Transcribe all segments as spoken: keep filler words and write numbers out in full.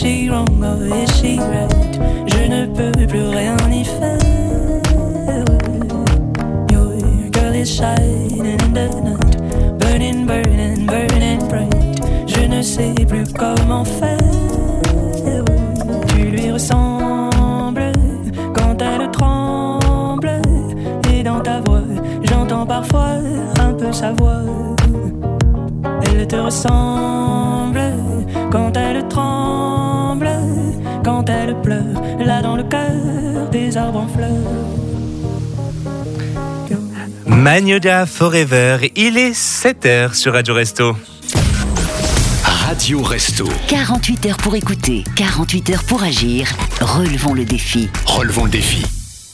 she wrong or is she right? Je ne peux plus rien y faire. Your girl is shining in the night, burning, burning, burning bright. Je ne sais plus comment faire. Tu lui ressembles quand elle tremble, et dans ta voix j'entends parfois un peu sa voix. Elle te ressemble quand elle tremble, quand elle pleure, là dans le cœur des arbres en fleurs. Magnolia Forever, il est sept heures sur Radio Resto. Radio Resto. quarante-huit heures pour écouter, quarante-huit heures pour agir. Relevons le défi. Relevons le défi.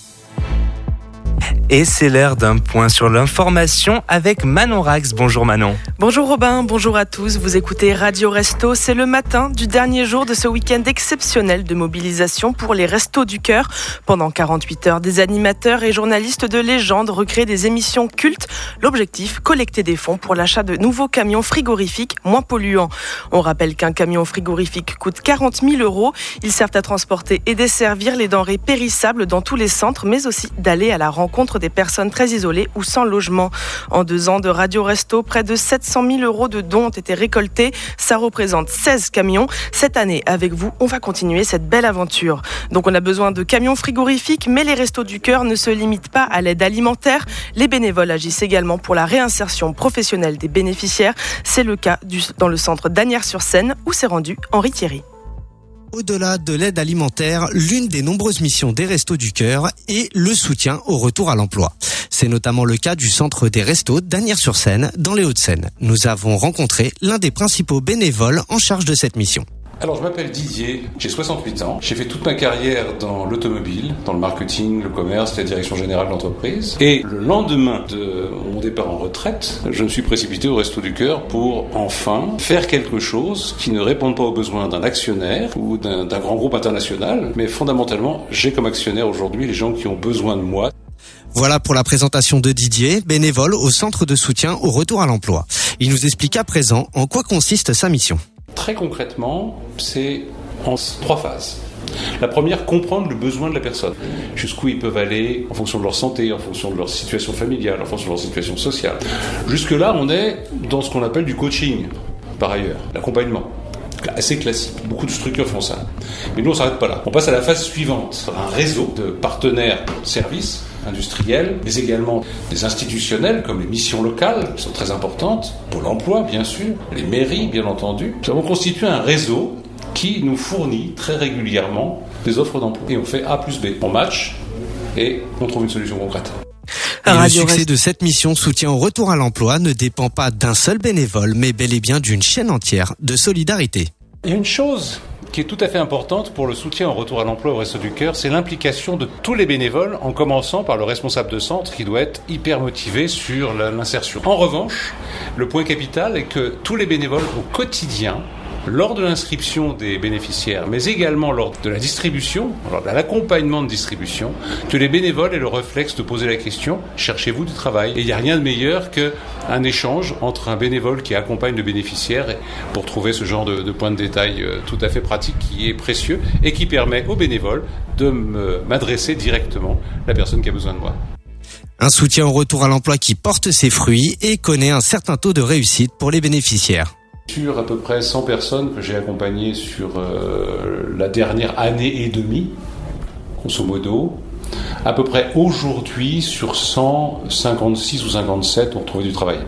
Et c'est l'heure d'un point sur l'information avec Manon Rax. Bonjour Manon. Bonjour Robin, bonjour à tous. Vous écoutez Radio Resto. C'est le matin du dernier jour de ce week-end exceptionnel de mobilisation pour les Restos du Cœur. Pendant quarante-huit heures, des animateurs et journalistes de légende recréent des émissions cultes. L'objectif, collecter des fonds pour l'achat de nouveaux camions frigorifiques moins polluants. On rappelle qu'un camion frigorifique coûte quarante mille euros. Ils servent à transporter et desservir les denrées périssables dans tous les centres, mais aussi d'aller à la rencontre des personnes très isolées ou sans logement. En deux ans de Radio Resto, près de sept cent mille euros de dons ont été récoltés. Ça représente seize camions. Cette année, avec vous, on va continuer cette belle aventure. Donc on a besoin de camions frigorifiques, mais les Restos du Cœur ne se limitent pas à l'aide alimentaire. Les bénévoles agissent également pour la réinsertion professionnelle des bénéficiaires. C'est le cas du, dans le centre d'Asnières-sur-Seine où s'est rendu Henri Thierry. Au-delà de l'aide alimentaire, l'une des nombreuses missions des Restos du Cœur est le soutien au retour à l'emploi. C'est notamment le cas du centre des Restos d'Asnières-sur-Seine, dans les Hauts-de-Seine. Nous avons rencontré l'un des principaux bénévoles en charge de cette mission. Alors je m'appelle Didier, j'ai soixante-huit ans, j'ai fait toute ma carrière dans l'automobile, dans le marketing, le commerce, la direction générale de l'entreprise. Et le lendemain de mon départ en retraite, je me suis précipité au Resto du Cœur pour enfin faire quelque chose qui ne réponde pas aux besoins d'un actionnaire ou d'un, d'un grand groupe international, mais fondamentalement, j'ai comme actionnaire aujourd'hui les gens qui ont besoin de moi. Voilà pour la présentation de Didier, bénévole au centre de soutien au retour à l'emploi. Il nous explique à présent en quoi consiste sa mission. Très concrètement, c'est en trois phases. La première, comprendre le besoin de la personne. Jusqu'où ils peuvent aller en fonction de leur santé, en fonction de leur situation familiale, en fonction de leur situation sociale. Jusque-là, on est dans ce qu'on appelle du coaching, par ailleurs, l'accompagnement. Assez classique. Beaucoup de structures font ça. Mais nous, on ne s'arrête pas là. On passe à la phase suivante. Un réseau de partenaires services industriels, mais également des institutionnels comme les missions locales, qui sont très importantes, Pôle emploi, bien sûr, les mairies, bien entendu. Nous avons constitué un réseau qui nous fournit très régulièrement des offres d'emploi. Et on fait A plus B. On match et on trouve une solution concrète. Et le succès de cette mission soutien au retour à l'emploi ne dépend pas d'un seul bénévole, mais bel et bien d'une chaîne entière de solidarité. Il y a une chose qui est tout à fait importante pour le soutien au retour à l'emploi au Resto du Cœur, c'est l'implication de tous les bénévoles, en commençant par le responsable de centre qui doit être hyper motivé sur l'insertion. En revanche, le point capital est que tous les bénévoles au quotidien, lors de l'inscription des bénéficiaires, mais également lors de la distribution, lors de l'accompagnement de distribution, que les bénévoles aient le réflexe de poser la question « Cherchez-vous du travail ?» Et il n'y a rien de meilleur qu'un échange entre un bénévole qui accompagne le bénéficiaire pour trouver ce genre de, de point de détail tout à fait pratique qui est précieux et qui permet aux bénévoles de me, m'adresser directement à la personne qui a besoin de moi. Un soutien au retour à l'emploi qui porte ses fruits et connaît un certain taux de réussite pour les bénéficiaires. Sur à peu près cent personnes que j'ai accompagnées sur euh, la dernière année et demie, grosso modo, à peu près aujourd'hui, sur cent cinquante-six ou cinquante-sept ont trouvé du travail.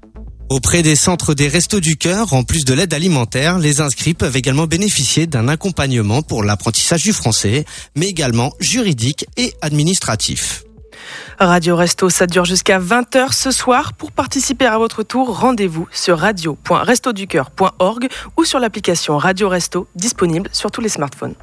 Auprès des centres des Restos du Cœur, en plus de l'aide alimentaire, les inscrits peuvent également bénéficier d'un accompagnement pour l'apprentissage du français, mais également juridique et administratif. Radio Resto, ça dure jusqu'à vingt heures ce soir. Pour participer à votre tour, rendez-vous sur radio point resto du cœur point org ou sur l'application Radio Resto, disponible sur tous les smartphones.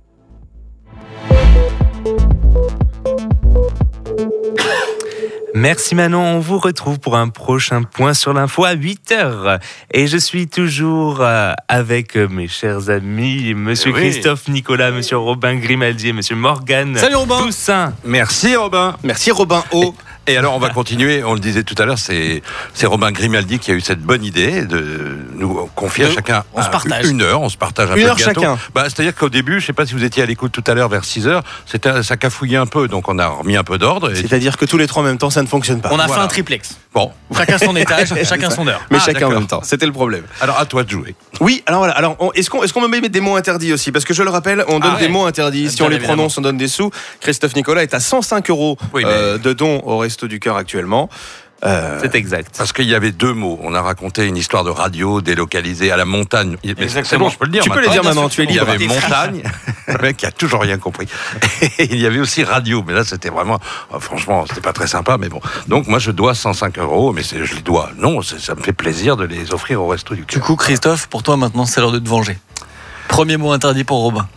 Merci Manon, on vous retrouve pour un prochain point sur l'info à huit heures. Et je suis toujours avec mes chers amis, monsieur oui. Christophe Nicolas, monsieur Robin Grimaldi et monsieur Morgane Salut Robin. Toussaint. Merci Robin. Merci Robin O. Et alors, on va continuer. On le disait tout à l'heure, c'est, c'est Robin Grimaldi qui a eu cette bonne idée de nous confier à chacun on se partage. une heure. On se partage un Une peu heure de gâteau. chacun. Bah, c'est-à-dire qu'au début, je sais pas si vous étiez à l'écoute tout à l'heure vers six heures, c'était, ça cafouillait un peu, donc on a remis un peu d'ordre. Et... C'est-à-dire que tous les trois en même temps, ça ne fonctionne pas. On a Voilà. fait un triplex. Bon. Chacun son étage, chacun son heure. Mais Ah, chacun en d'accord. même temps, c'était le problème. Alors, à toi de jouer. Oui, alors voilà. Alors, on- est-ce qu'on, est-ce qu'on me met des mots interdits aussi? Parce que je le rappelle, on donne Ah des ouais. mots interdits. Si Bien on les évidemment. prononce, on donne des sous. Christophe Nicolas est à cent cinq euros Oui, mais- euh, de dons au Resto du Cœur actuellement. Euh, C'est exact. Parce qu'il y avait deux mots. On a raconté une histoire de radio délocalisée à la montagne. Mais c'est Exactement. bon, je peux le dire. tu peux les maintenant. dire maintenant, tu es Il y libre. avait montagne, le mec qui a toujours rien compris. Et il y avait aussi radio, mais là c'était vraiment, oh, franchement, c'était pas très sympa, mais bon. Donc moi je dois cent cinq euros, mais c'est, je les dois. Non, c'est- ça me fait plaisir de les offrir au Resto du Du Cœur. coup, Christophe, pour toi maintenant, c'est l'heure de te venger. Premier mot interdit pour Robin.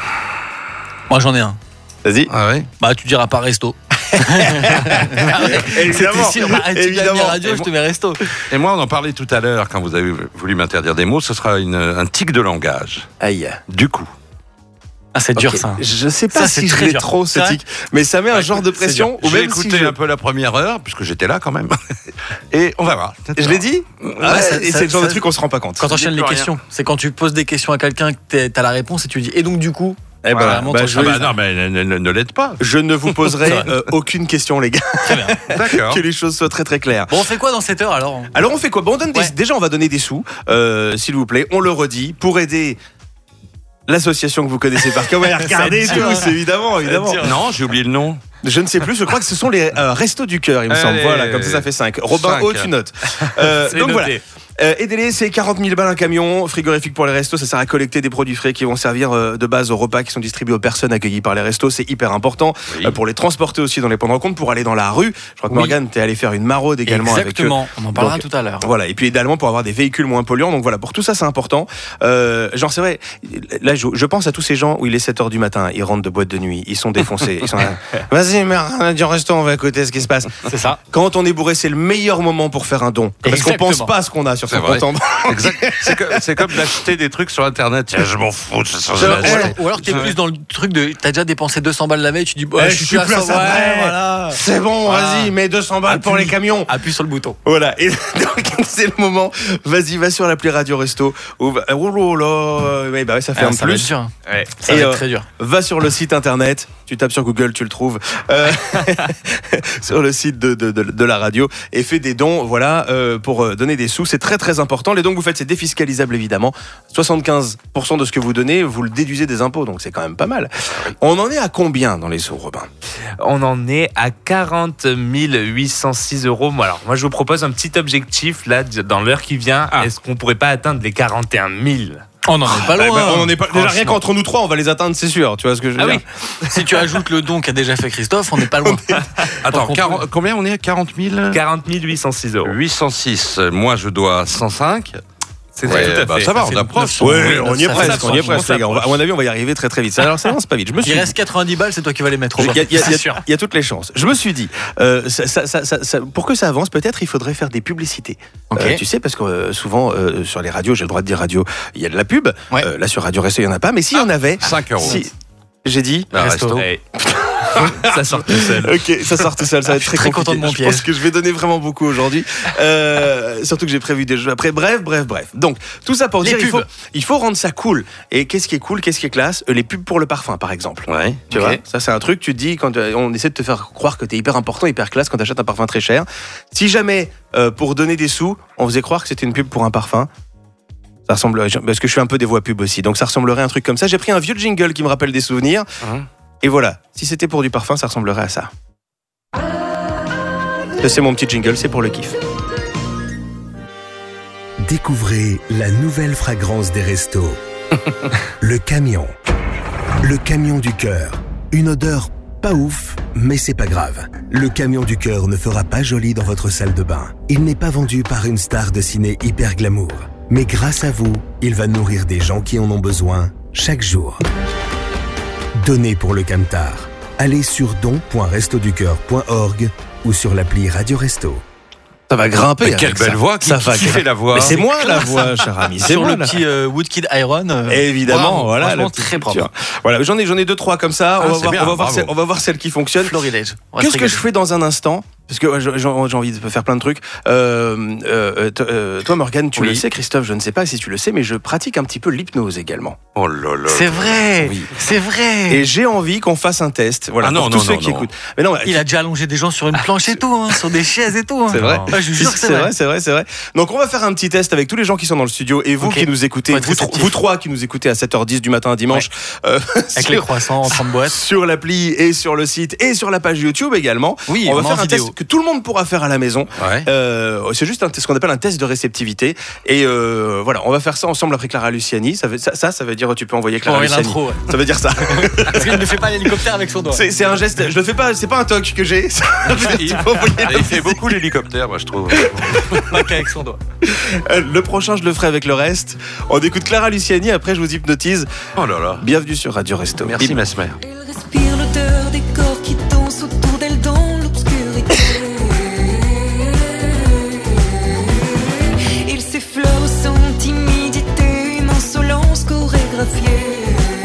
Moi, j'en ai un. Vas-y. Ah ouais. Bah, tu diras pas resto. Évidemment. C'était sûr. Bah, tu Évidemment. gagnes radio, je te mets resto. Et moi, on en parlait tout à l'heure quand vous avez voulu m'interdire des mots. Ce sera une, un tic de langage. Aïe. Du coup. Ah, c'est dur Ok. ça. Je sais pas Ça, c'est si je très l'ai dur. trop ce C'est vrai tic, mais ça met un genre de C'est pression. dur. Ou J'ai même si écouté je... un peu la première heure, puisque j'étais là quand même. Et on va voir. Je l'ai dit. Ah, Ouais, ça- et ça- c'est le genre de ça- truc qu'on se rend pas compte. Quand t'enchaînes dis les plus questions, c'est quand tu poses des questions à quelqu'un que t'es- t'as la réponse et tu dis et donc du coup. Eh ben, Voilà, bah, je, Ah bah non, mais ne, ne- ne l'aide pas. je ne vous poserai C'est vrai. euh, aucune question, les gars. Très bien. D'accord. Que les choses soient très très claires. Bon, on fait quoi dans cette heure alors? Alors on fait quoi? Bon, on donne des... Ouais. Déjà, on va donner des sous, euh, s'il vous plaît. On le redit pour aider l'association que vous connaissez par cœur. Ouais, regardez Ça va être tous, évidemment, évidemment. dur. Non, j'ai oublié le nom. Je ne sais plus. Je crois que ce sont les euh, Restos du Cœur, il me semble. Allez. Voilà, comme ça, ça fait cinq. Robin, Cinq. oh, tu notes. Euh, C'est donc noté. voilà. Euh, aidez-les, c'est quarante mille balles un camion, frigorifique pour les restos, ça sert à collecter des produits frais qui vont servir euh, de base aux repas qui sont distribués aux personnes accueillies par les restos, c'est hyper important. Oui. Euh, pour les transporter aussi dans les prendre en compte, pour aller dans la rue. Je crois que Oui. Morgane, t'es allé faire une maraude également Exactement. On en parlera Donc, tout à l'heure. voilà, et puis également pour avoir des véhicules moins polluants. Donc voilà, pour tout ça, c'est important. Euh, genre, c'est vrai, là, je, je pense à tous ces gens où il est sept heures du matin, ils rentrent de boîte de nuit, ils sont défoncés. Ils sont là, vas-y, mais rien à dire au resto, on va écouter ce qui se passe. C'est ça. Quand on est bourré, c'est le meilleur moment pour faire un don. Parce qu'on Exactement. pense pas à ce qu'on a sur C'est son vrai. compte en banque. Exact. C'est, que- c'est comme d'acheter des trucs sur Internet. Tiens, je m'en fous. Je, je, Je- je- Ou alors, ou alors t'es je- plus dans le truc de t'as déjà dépensé deux cents balles la veille, tu dis ouais, Eh, je suis plus à ça. ouais, Ouais, voilà. C'est bon, Voilà. vas-y, mets deux cents balles pour Appuie. les camions. Appuie sur le bouton. Voilà, et donc c'est le moment. Vas-y, va sur l'appli Radio Resto. Ou va- Oh là là, ouais, bah ouais, ça fait Ah, un ça va être plus. dur. hein. Ouais. Ça Et, va être euh, très dur. Va sur le site internet, tu tapes sur Google, tu le trouves, euh, sur le site de, de, de, de la radio, et fais des dons, voilà, euh, pour euh, donner des sous. C'est très très important. Les dons que vous faites, c'est défiscalisable évidemment. soixante-quinze pour cent de ce que vous donnez, vous le déduisez des impôts, donc c'est quand même pas mal. On en est à combien dans les sous, Robin? On en est à quarante mille huit cent six euros. Moi, alors, moi, je vous propose un petit objectif là, dans l'heure qui vient. Ah. Est-ce qu'on pourrait pas atteindre les quarante et un mille? On n'en est pas Bah, loin. bah, on en est pas, déjà rien Franchement. qu'entre nous trois, on va les atteindre, c'est sûr. Tu vois ce que je veux Ah dire? oui. Si tu ajoutes le don qu'a déjà fait Christophe, on n'est pas loin. Attends, Par quarante contre, combien on est? quarante mille quarante mille huit cent six euros. huit cent six. Moi, je dois cent cinq. C'est Ouais, tout à bah, fait. ça va, fait on approche. neuf cents. Ouais, on y est Ça presque, fait on y est franchement, presque, les gars. On va- À mon avis, on va y arriver très très vite. Ça avance, ça avance pas vite. Je me suis Il reste quatre-vingt-dix balles, c'est toi qui vas les mettre. Il y, a- il y a- il y a- C'est sûr. il y a toutes les chances. Je me suis dit, euh, ça- ça- ça- ça- ça- pour que ça avance, peut-être il faudrait faire des publicités. Ok. Euh, tu sais, parce que euh, souvent euh, sur les radios, j'ai le droit de dire radio, il y a de la pub. Ouais. Euh, là sur Radio Resto, il n'y en a pas. Mais s'il y en avait, cinq euros. si- j'ai dit. Bah, Resto. resto. Ouais. Ça sort tout seul. Ok, ça sort tout seul, ça va être Je très suis très compliqué. content de mon Je piège. pense que je vais donner vraiment beaucoup aujourd'hui. Euh, surtout que j'ai prévu des jeux après. Bref, bref, bref. Donc, tout ça pour Les dire, il faut, pubs. il faut rendre ça cool. Et qu'est-ce qui est cool, qu'est-ce qui est classe? Euh, Les pubs pour le parfum, par exemple. Ouais. Tu Ok. vois, ça c'est un truc, tu te dis, quand euh, on essaie de te faire croire que t'es hyper important, hyper classe quand t'achètes un parfum très cher. Si jamais, euh, pour donner des sous, on faisait croire que c'était une pub pour un parfum, ça ressemble, parce que je suis un peu des voix pub aussi, donc ça ressemblerait à un truc comme ça. J'ai pris un vieux jingle qui me rappelle des souvenirs, Hein et voilà, si c'était pour du parfum, ça ressemblerait à ça. Ça, c'est mon petit jingle, c'est pour le kiff. Découvrez la nouvelle fragrance des restos. Le camion. Le camion du cœur. Une odeur pas ouf, mais c'est pas grave. Le camion du cœur ne fera pas joli dans votre salle de bain. Il n'est pas vendu par une star de ciné hyper glamour. Mais grâce à vous, il va nourrir des gens qui en ont besoin chaque jour. Donnez pour le Camtar. Allez sur don point resto du cœur point org ou sur l'appli Radio Resto. Ça va grimper. Mais avec quelle belle ça. voix. Qui, Ça va qui fait la voix? Mais c'est moi la voix, cher ami. C'est Sur moi le la- petit euh, Woodkid Iron. euh, Évidemment, bravo, voilà. franchement, le petit très truc, propre. tu vois. Voilà, j'en ai, j'en ai deux, trois comme ça. Ah, on, va c'est voir, bien, on, va voir bravo. celle, on va voir celle qui fonctionne. Florilège. On va se Qu'est-ce que régaler. je fais dans un instant? parce que ouais, j'ai, j'ai envie de faire plein de trucs. Euh, euh, t- euh, toi, Morgane, tu Oui. le sais, Christophe, je ne sais pas si tu le sais, mais je pratique un petit peu l'hypnose également. Oh là là. C'est vrai, Oui. c'est vrai. Et j'ai envie qu'on fasse un test. Voilà, Ah non, pour non, tous ceux non, qui non. écoutent. Mais non, Il a déjà allongé des gens sur une planche et tout, hein, sur des chaises et tout. Hein. c'est vrai. Ah, je vous Si, jure que c'est, c'est vrai. vrai, c'est vrai, c'est vrai. Donc on va faire un petit test avec tous les gens qui sont dans le studio et vous Ok. qui nous écoutez, Faut être vous, tro- réceptif. vous trois qui nous écoutez à sept heures dix du matin à dimanche, euh, Avec sur, les croissants en train de boîte. sur l'appli et sur le site et sur la page YouTube également. Oui, on va vraiment faire en un vidéo. test que tout le monde pourra faire à la maison. Ouais. Euh, c'est juste un, ce qu'on appelle un test de réceptivité. Et euh, voilà, on va faire ça ensemble après Clara Luciani. Ça, veut, ça, ça, ça veut dire tu peux envoyer Clara Pour Luciani. l'intro, ouais. Ça veut dire ça. Parce qu'il ne fait pas l'hélicoptère avec son doigt. C'est, c'est un geste. Je le fais pas. C'est pas un toc que j'ai. Ça veut dire, Il, tu peux envoyer la il fait beaucoup l'hélicoptère, moi je trouve. Pas qu'avec son doigt. Euh, Le prochain, je le ferai avec le reste. On écoute Clara Luciani. Après, je vous hypnotise. Oh là là. Bienvenue sur Radio Resto. Merci Bim. Mesmer. Elle respire l'odeur des corps qui dansent autour d'elle dans l'obscurité. Il s'effleure sans timidité, une insolence chorégraphiée.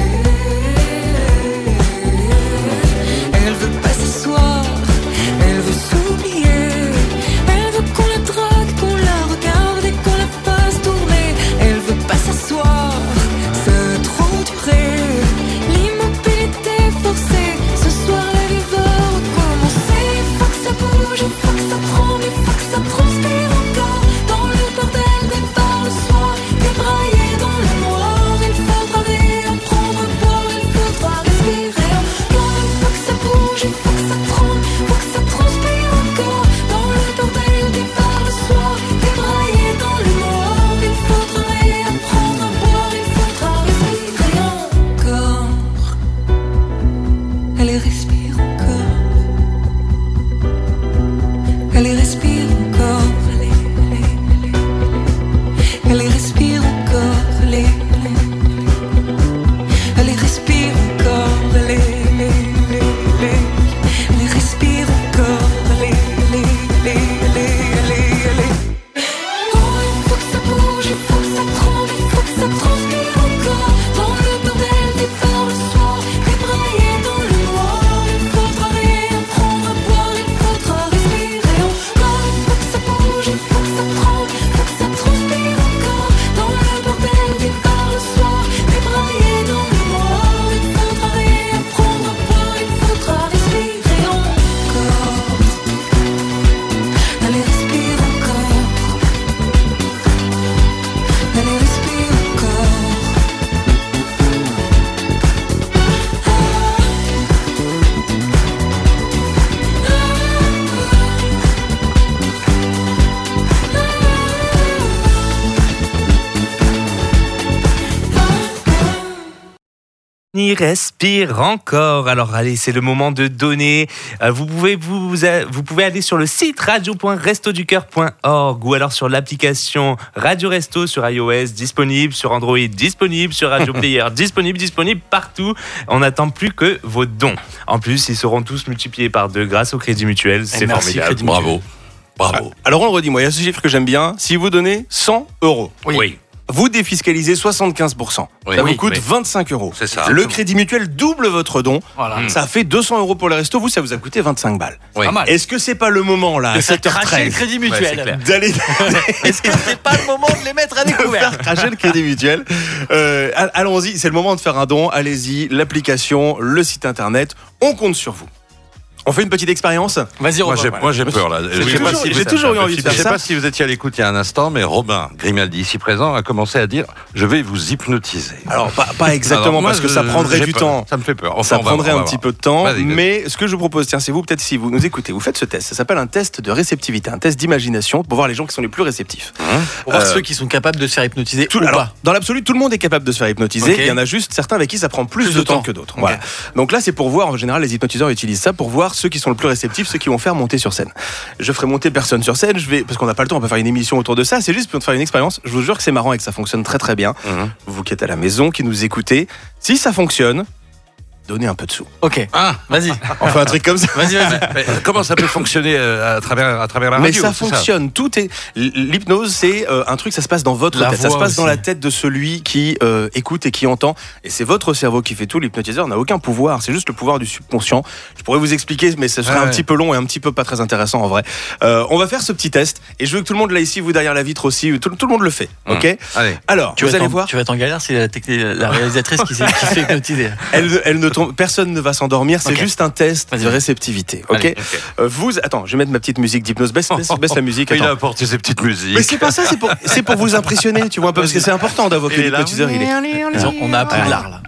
Elle veut pas s'asseoir, elle veut s'oublier. Elle veut qu'on la drague, qu'on la regarde et qu'on la fasse tourner. Elle veut pas s'asseoir, ça a trop duré. L'immobilité forcée, ce soir la vie va recommencer. Il faut que ça bouge, il faut que ça tremble, il faut que ça transpire encore. Dans le bordel des bars le soir, débraillé dans le noir. Il faudra réapprendre à boire, il faudra respirer encore. Il faut que ça bouge, il faut que ça tremble, il faut que ça transpire encore. Dans le bordel des bars le soir, débraillé dans le noir. Il faudra réapprendre à boire, il faudra respirer encore. Elle respire encore. Elle respire encore. Elle respire encore. Elle Elle respire encore. Elle Elle respire encore. Oh, il faut que ça bouge, il faut que ça tremble, il faut que ça transpire encore. Dans le bordel des bars le soir, débraillé dans le noir. Il faudra réapprendre à boire, il faudra respirer encore. Il faut que ça bouge, il faut que ça tremble, il faut que ça transpire encore. Dans le bordel des bars le soir, débraillé dans le noir. Il faudra réapprendre à boire, il faudra respirer encore. Allez, respire encore. Allez, respire encore. Il respire encore. Alors allez, c'est le moment de donner. Euh, Vous pouvez vous, vous pouvez aller sur le site radio point resto du cœur point org ou alors sur l'application Radio Resto sur iOS, disponible sur Android, disponible sur Radio Player, disponible, disponible partout. On n'attend plus que vos dons. En plus, ils seront tous multipliés par deux grâce au Crédit Mutuel. C'est merci, formidable. Crédit Bravo. Bravo. Alors on le redit, moi, il y a ce chiffre que j'aime bien. Si vous donnez cent euros, Oui. vous défiscalisez soixante-quinze pour cent. Oui, ça oui, vous coûte mais- vingt-cinq euros. C'est ça. Le Crédit Mutuel double votre don. Voilà. Ça fait deux cents euros pour le resto. Vous, ça vous a coûté vingt-cinq balles. Oui. Pas mal. Est-ce que c'est pas le moment, là, à De faire sept heures cracher le treize, Crédit Ouais, c'est Mutuel. clair. d'aller Est-ce que c'est pas le moment de les mettre à de découvert? faire cracher le Crédit Mutuel? Euh, all- Allons-y, c'est le moment de faire un don. Allez-y, l'application, le site internet. On compte sur vous. On fait une petite expérience. Vas-y, Moi Robin. j'ai, moi j'ai peur là. Je J'ai sais pas toujours- si vous j'ai êtes- toujours eu envie de Je faire sais ça. pas si vous étiez à l'écoute il y a un instant, mais Robin Grimaldi, ici présent, a commencé à dire je vais vous hypnotiser. Alors, pas, pas exactement, Alors, moi, parce que je- ça prendrait j'ai du peur. temps. Ça me fait peur. Enfin, Ça on va prendrait voir, on un va petit voir. peu de temps, Vas-y, vas-y. mais ce que je vous propose, tiens, c'est vous, peut-être si vous nous écoutez, vous faites ce test. Ça s'appelle un test de réceptivité, un test d'imagination pour voir les gens qui sont les plus réceptifs. Pour voir Euh, ceux qui sont capables de se faire hypnotiser Tout- ou alors, pas. dans l'absolu, tout le monde est capable de se faire hypnotiser. Ok. Il y en a juste certains avec qui ça prend plus, Plus de, de temps temps. que d'autres. Ok. Voilà. Donc là, c'est pour voir. En général, les hypnotiseurs utilisent ça pour voir ceux qui sont le plus réceptifs, ceux qui vont faire monter sur scène. Je ferai monter personne sur scène. Je vais parce qu'on n'a pas le temps. On peut faire une émission autour de ça. C'est juste pour faire une expérience. Je vous jure que c'est marrant et que ça fonctionne très très bien. Mhm. Vous qui êtes à la maison, qui nous écoutez, si ça fonctionne, donner un peu de sous. Ok. Ah, Vas-y. On fait un truc comme ça. Vas-y, vas-y. mais comment ça peut fonctionner euh, à travers, à travers la Mais radio ça c'est fonctionne, tout est. L'hypnose, c'est euh, un truc, ça se passe dans votre La tête, ça se voix passe dans aussi. la tête de celui qui euh, écoute et qui entend, et c'est votre cerveau qui fait tout. L'hypnotiseur n'a aucun pouvoir, c'est juste le pouvoir du subconscient. Je pourrais vous expliquer, mais ce serait Ouais, un ouais. petit peu long et un petit peu pas très intéressant en vrai. Euh, on va faire ce petit test, et je veux que tout le monde là ici, vous derrière la vitre aussi, tout, tout le monde le fait, ok Mmh. Allez. Alors, Tu vous vas allez être en- voir, Tu vas être en galère, c'est la, techni- la réalisatrice qui s'est qui se fait hypnotiser. elle, elle ne tombe, personne ne va s'endormir, c'est Ok. juste un test Vas-y. de réceptivité, ok, Allez, Euh, Vous, attends, je vais mettre ma petite musique d'hypnose, baisse, baisse, baisse la musique, Il attends. a apporté ses petites musiques. Mais c'est pas ça, c'est pour, c'est pour vous impressionner, tu vois un peu, parce que c'est important d'avoir que Et là, l'hypnotiseur il est. Ils ont- On a appris de l'art là.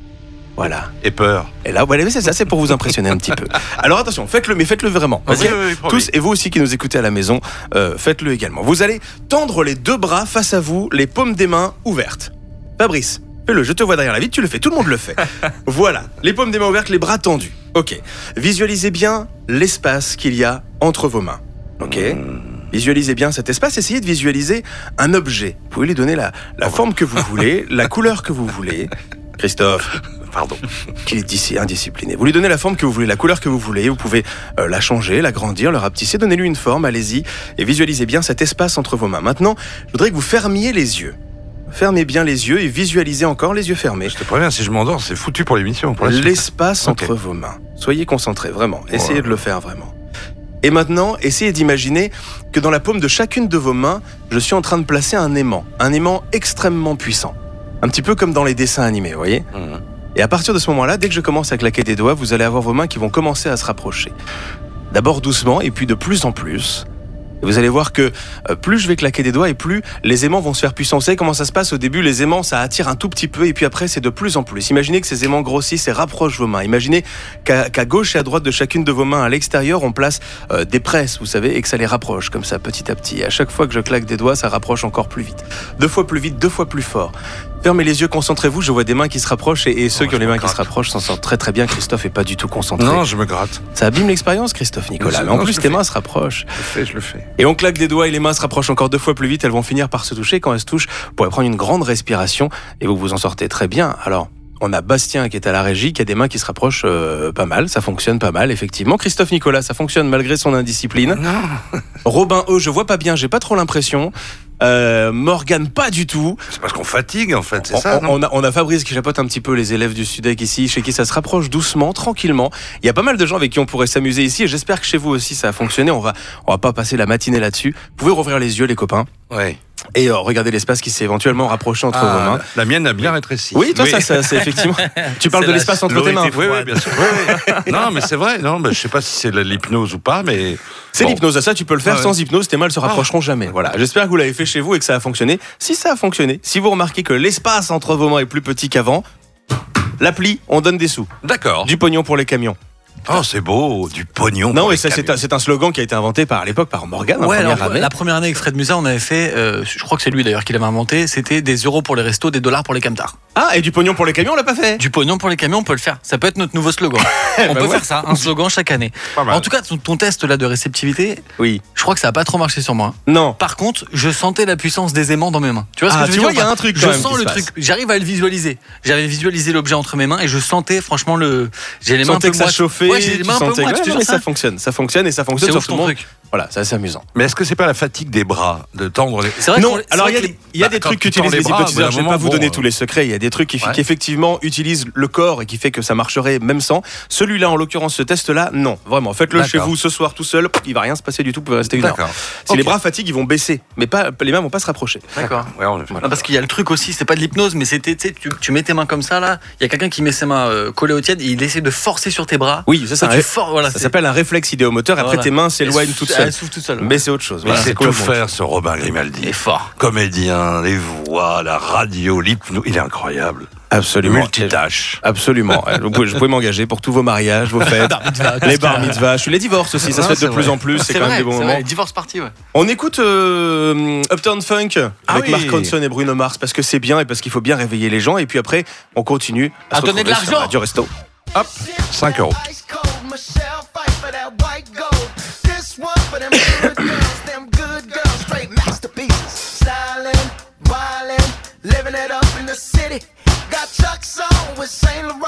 Voilà. Et peur. Et là, voilà, c'est ça, c'est pour vous impressionner un petit peu. Alors attention, faites-le, mais faites-le vraiment. Oui, ok oui, oui, promis. Tous et vous aussi qui nous écoutez à la maison, euh, faites-le également. Vous allez tendre les deux bras face à vous, les paumes des mains ouvertes. Fabrice, fais-le, je te vois derrière la vitre, tu le fais, tout le monde le fait. Voilà, les paumes des mains ouvertes, les bras tendus. Ok. Visualisez bien l'espace qu'il y a entre vos mains. Ok. Visualisez bien cet espace, essayez de visualiser un objet. Vous pouvez lui donner la, la forme que vous voulez, la couleur que vous voulez. Christophe, Pardon. qu'il est d'ici indiscipliné. Vous lui donnez la forme que vous voulez, la couleur que vous voulez, vous pouvez euh, la changer, l'agrandir, le rapetisser, donnez-lui une forme, allez-y, et visualisez bien cet espace entre vos mains. Maintenant, je voudrais que vous fermiez les yeux. Fermez bien les yeux et visualisez encore les yeux fermés. Je te préviens, si je m'endors, c'est foutu pour l'émission. pour la suite. L'espace Ok. entre vos mains. Soyez concentrés, vraiment. Essayez Ouais. de le faire, vraiment. Et maintenant, essayez d'imaginer que dans la paume de chacune de vos mains, je suis en train de placer un aimant. Un aimant extrêmement puissant. Un petit peu comme dans les dessins animés, vous voyez ? Mhm. Et à partir de ce moment-là, dès que je commence à claquer des doigts, vous allez avoir vos mains qui vont commencer à se rapprocher. D'abord doucement, et puis de plus en plus. Et vous allez voir que euh, plus je vais claquer des doigts, et plus les aimants vont se faire puissants. Vous savez comment ça se passe au début? Les aimants, ça attire un tout petit peu, et puis après, c'est de plus en plus. Imaginez que ces aimants grossissent et rapprochent vos mains. Imaginez qu'à qu'à gauche et à droite de chacune de vos mains, à l'extérieur, on place euh, des presses, vous savez, et que ça les rapproche, comme ça, petit à petit. Et à chaque fois que je claque des doigts, ça rapproche encore plus vite. Deux fois plus vite, deux fois plus fort. Fermez les yeux, concentrez-vous, je vois des mains qui se rapprochent, et, et ceux Oh, qui ont je les me mains qui se gratte. rapprochent s'en sortent très très bien. Christophe est pas du tout concentré. Non, je me gratte. Ça abîme l'expérience, Christophe Nicolas. Mais en Non, plus, je le tes fais. mains se rapprochent. Je le fais, je le fais. Et on claque des doigts et les mains se rapprochent encore deux fois plus vite, elles vont finir par se toucher. Quand elles se touchent, vous pourrez prendre une grande respiration et vous vous en sortez très bien. Alors, on a Bastien qui est à la régie, qui a des mains qui se rapprochent euh, pas mal, ça fonctionne pas mal, effectivement. Christophe Nicolas, ça fonctionne malgré son indiscipline. Non. Robin E, je vois pas bien, j'ai pas trop l'impression. Euh, Morgane, pas du tout. C'est parce qu'on fatigue, en fait, c'est On, ça, on- non on a, on a Fabrice qui chapeaute un petit peu les élèves du Sudec ici, chez qui ça se rapproche doucement, tranquillement. Il y a pas mal de gens avec qui on pourrait s'amuser ici, et j'espère que chez vous aussi ça a fonctionné. On va, on va pas passer la matinée là-dessus. Vous pouvez rouvrir les yeux, les copains, Ouais. et euh, regarder l'espace qui s'est éventuellement rapproché entre vos Ah, mains. la mienne a bien rétréci. Oui, toi, ça, ça, c'est effectivement. Tu parles C'est de la l'espace entre tes mains. Oui, oui, bien sûr. Oui, oui. Non, mais c'est vrai. Non, mais je sais pas si c'est de l'hypnose ou pas, mais C'est bon. l'hypnose. Ça, tu peux le faire Ouais. sans hypnose. Tes mains ne se rapprocheront jamais. Voilà. J'espère que vous l'avez fait chez vous et que ça a fonctionné. Si ça a fonctionné, si vous remarquez que l'espace entre vos mains est plus petit qu'avant, l'appli, on donne des sous. D'accord. Du pognon pour les camions. Oh, c'est beau, du pognon. Non, pour et les ça, c'est camions. un, c'est un slogan qui a été inventé par, à l'époque par Morgane. en Ouais, première alors, année. la première année avec Fred Musa, on avait fait, euh, je crois que c'est lui d'ailleurs qui l'avait inventé, c'était des euros pour les restos, des dollars pour les camtars. Ah, et du pognon pour les camions, on l'a pas fait. Du pognon pour les camions, on peut le faire. Ça peut être notre nouveau slogan. On Bah peut ouais. faire ça, un slogan chaque année. Pas mal. En tout cas, ton, ton test là de réceptivité, Oui. je crois que ça a pas trop marché sur moi. Non. Par contre, je sentais la puissance des aimants dans mes mains. Tu vois ce Ah, que je tu veux vois, dire il y a ou pas un truc quand Je même sens qui le se truc. passe. J'arrive à le visualiser. J'avais visualisé l'objet entre mes mains et je sentais franchement le. J'ai les mains un Sentais peu que ça moites. chauffait. Ouais, j'ai les tu mains un peu sentais que- moites, Ouais, je te mais jure, ça ça. fonctionne. Ça fonctionne et ça fonctionne C'est sur ouf tout le ton monde. truc. Voilà, c'est assez amusant. Mais est-ce que c'est pas la fatigue des bras de tendre les. C'est vrai Non, qu'on- c'est alors il y vrai a que des, il y a bah, des quand trucs tu qu'utilisent tends les les bras, hypnotiseurs. au bout Je d'un vais pas vous moment, donner bon, tous les secrets. Il y a des trucs qui, Ouais. qui effectivement utilisent le corps et qui fait que ça marcherait même sans. Celui-là, en l'occurrence, ce test-là, non, vraiment. Faites-le chez D'accord. vous ce soir tout seul. Il va rien se passer du tout. Vous pouvez rester une heure. D'accord. Si Ok. les bras fatiguent, ils vont baisser, mais pas les mains vont pas se rapprocher. D'accord. Ouais, on le fait. Non, parce qu'il y a le truc aussi, c'est pas de l'hypnose, mais c'était, tu sais, tu, tu mets tes mains comme ça là, il y a quelqu'un qui met ses mains euh, collées au tiède et il essaie de forcer sur tes bras. Oui, ça, c'est Toi, un tu ré- for- voilà, ça c'est- s'appelle un réflexe idéomoteur. Après, Voilà. tes mains s'éloignent Elle toutes souffle- seules. Elle souffle toute seule. Mais c'est autre chose. Mais Voilà, c'est tout complètement autre faire, ce Robin Grimaldi. Il est fort. Comédien, les voix, la radio, l'hypnose. Il est incroyable. chose. Absolument. Multitâche. Absolument. Vous pouvez, je pouvais m'engager pour tous vos mariages, vos fêtes, les bar mitzvahs, les divorces aussi. Ça se Non, fait de c'est plus vrai. en plus. C'est C'est quand même vrai, des bons c'est moments. vrai, divorce party, ouais. On écoute euh, Uptown Funk Ah avec oui. Mark Ronson et Bruno Mars parce que c'est bien et parce qu'il faut bien réveiller les gens. Et puis après, on continue À se donner de retrouver sur l'argent. Radio Resto. Hop, cinq euros. Ice cold, Michelle fight for that white gold. This one for them good girls, them good girls, straight masterpieces. Stylin', wildin', living it up in the city. Got Chuck's on with Saint Laurent, got a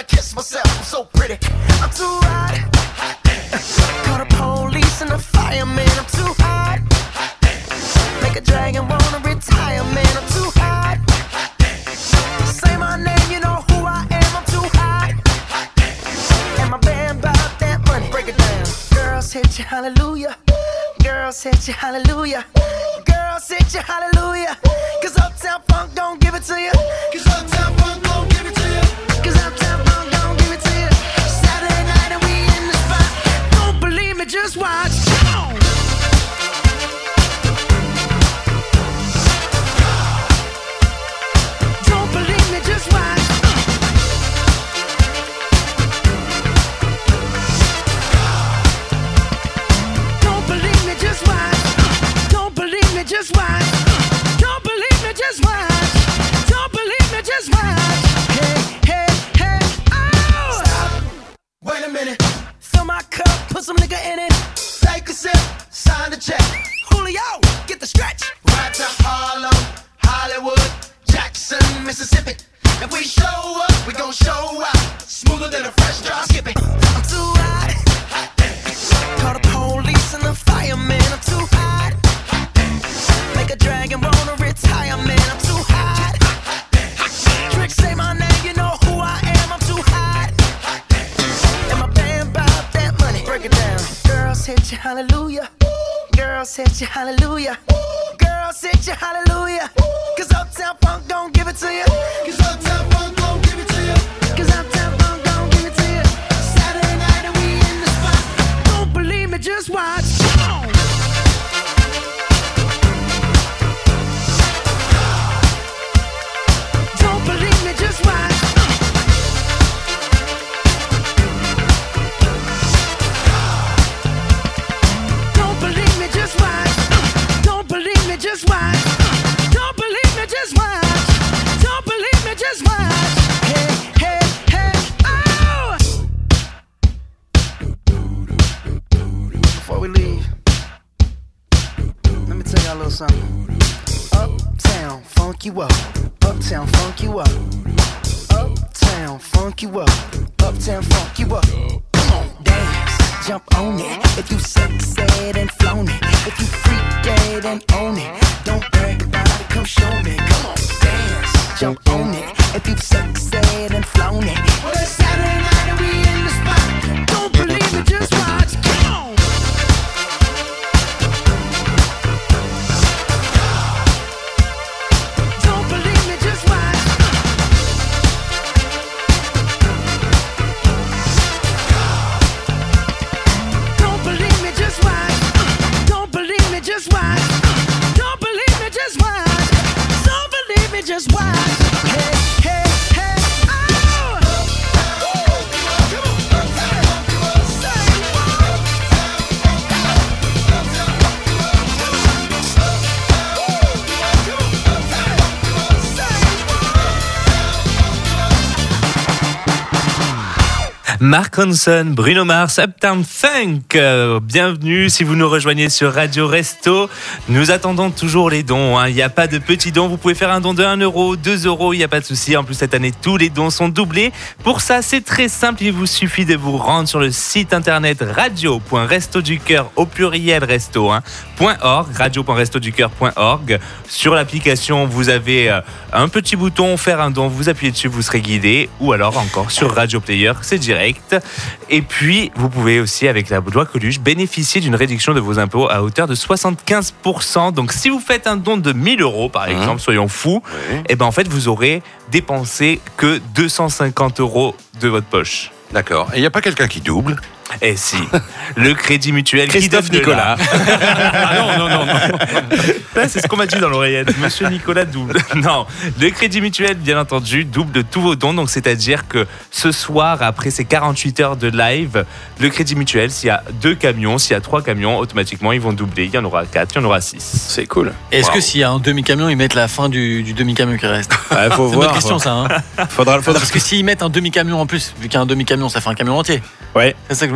wanna kiss myself, I'm so pretty. I'm too hot. Call the police and the fireman, I'm too hot. Make a dragon wanna retire, man, I'm too hot. Say my name, you know who I am, I'm too hot. And my band about that money, break it down. Girls hit you, hallelujah. Girls hit you, hallelujah. Girls hit you, hallelujah. Cause Uptown Funk don't give it to you. Cause Uptown Funk don't give it to you. Cause Uptown Funk don't give it to you. Saturday night and we in the spot. Don't believe me, just watch. Come on. Don't believe me, just watch. Don't believe me, just watch. Don't believe me, just watch. Don't believe me, just watch. Don't believe me, just watch. Hey, hey, hey, oh! Stop. Wait a minute. Fill my cup, put some nigga in it. Take a sip, sign the check. Julio, get the stretch. Right to Harlem, Hollywood, Jackson, Mississippi. If we show up, we gon' show out. Smoother than a fresh drop. Skip it. I'm too hot. Call the police and the fireman. I'm too hot. Make a dragon wanna retire, man. I'm too hot. Tricks say my name, you know who I am. I'm too hot. And my band bout that money. Break it down. Girls hit you, hallelujah. Girls hit you, hallelujah. Girls hit you, hallelujah. Cause Uptown Funk don't give it to you. Cause Uptown Funk don't give it to you. Cause Uptown Funk don't give it to you. Saturday night and we in the spot. Don't believe me, just watch. Come on. Don't believe me, just watch. Don't believe me, just watch. Don't believe me, just watch. Don't believe me, just watch. Don't believe me, just watch. Hey, hey, hey, oh! Before we leave, let me tell y'all a little something. Uptown, funk you up. Uptown, funk you up. Uptown, funk you up. Uptown, funk you up. Come on, dance, jump on it. If you sexed and flown it. If you freaked dead and own it. Don't brag about it, come show me. Come on, dance, jump on it. If you sexed and flown it. Well, it's Saturday night and we in the spot. Don't believe it, just watch. Come on. Don't believe me, just watch. Don't believe me, just watch. Don't believe me, just watch. Don't believe me, just watch. Don't believe me, just watch. Hey, hey, hey, oh! Mark Ronson, Bruno Mars, Uptown Funk. Euh, bienvenue si vous nous rejoignez sur Radio Resto. Nous attendons toujours les dons. Hein. Il n'y a pas de petits dons. Vous pouvez faire un don de un euro, deux euros. Il n'y a pas de souci. En plus, cette année, tous les dons sont doublés. Pour ça, c'est très simple. Il vous suffit de vous rendre sur le site internet radio point resto du cœur au pluriel resto, hein, .org, radio point resto du cœur point org. Sur l'application, vous avez euh, un petit bouton faire un don. Vous appuyez dessus, vous serez guidé. Ou alors encore sur Radio Player, c'est direct. Et puis, vous pouvez aussi, avec la loi Coluche, bénéficier d'une réduction de vos impôts à hauteur de soixante-quinze pour cent. Donc, si vous faites un don de mille euros, par exemple, mmh. soyons fous, oui. et ben en fait, vous aurez dépensé que deux cent cinquante euros de votre poche. D'accord. Et il n'y a pas quelqu'un qui double ? Eh si, le Crédit Mutuel Christophe qui Nicolas. Ah non, non, non, non. Là, c'est ce qu'on m'a dit dans l'oreillette. Monsieur Nicolas double. Non, le Crédit Mutuel, bien entendu, double de tous vos dons. Donc, c'est-à-dire que ce soir, après ces quarante-huit heures de live, le Crédit Mutuel, s'il y a deux camions, s'il y a trois camions, automatiquement, ils vont doubler. Il y en aura quatre, il y en aura six. C'est cool. Est-ce wow. que s'il y a un demi-camion, ils mettent la fin du, du demi-camion qui reste ? Ouais, faut c'est voir. une bonne question, ça. Hein. Faudra, faudra... Parce que s'ils mettent un demi-camion en plus, vu qu'il y a un demi-camion, ça fait un camion entier. Ouais. C'est ça que je me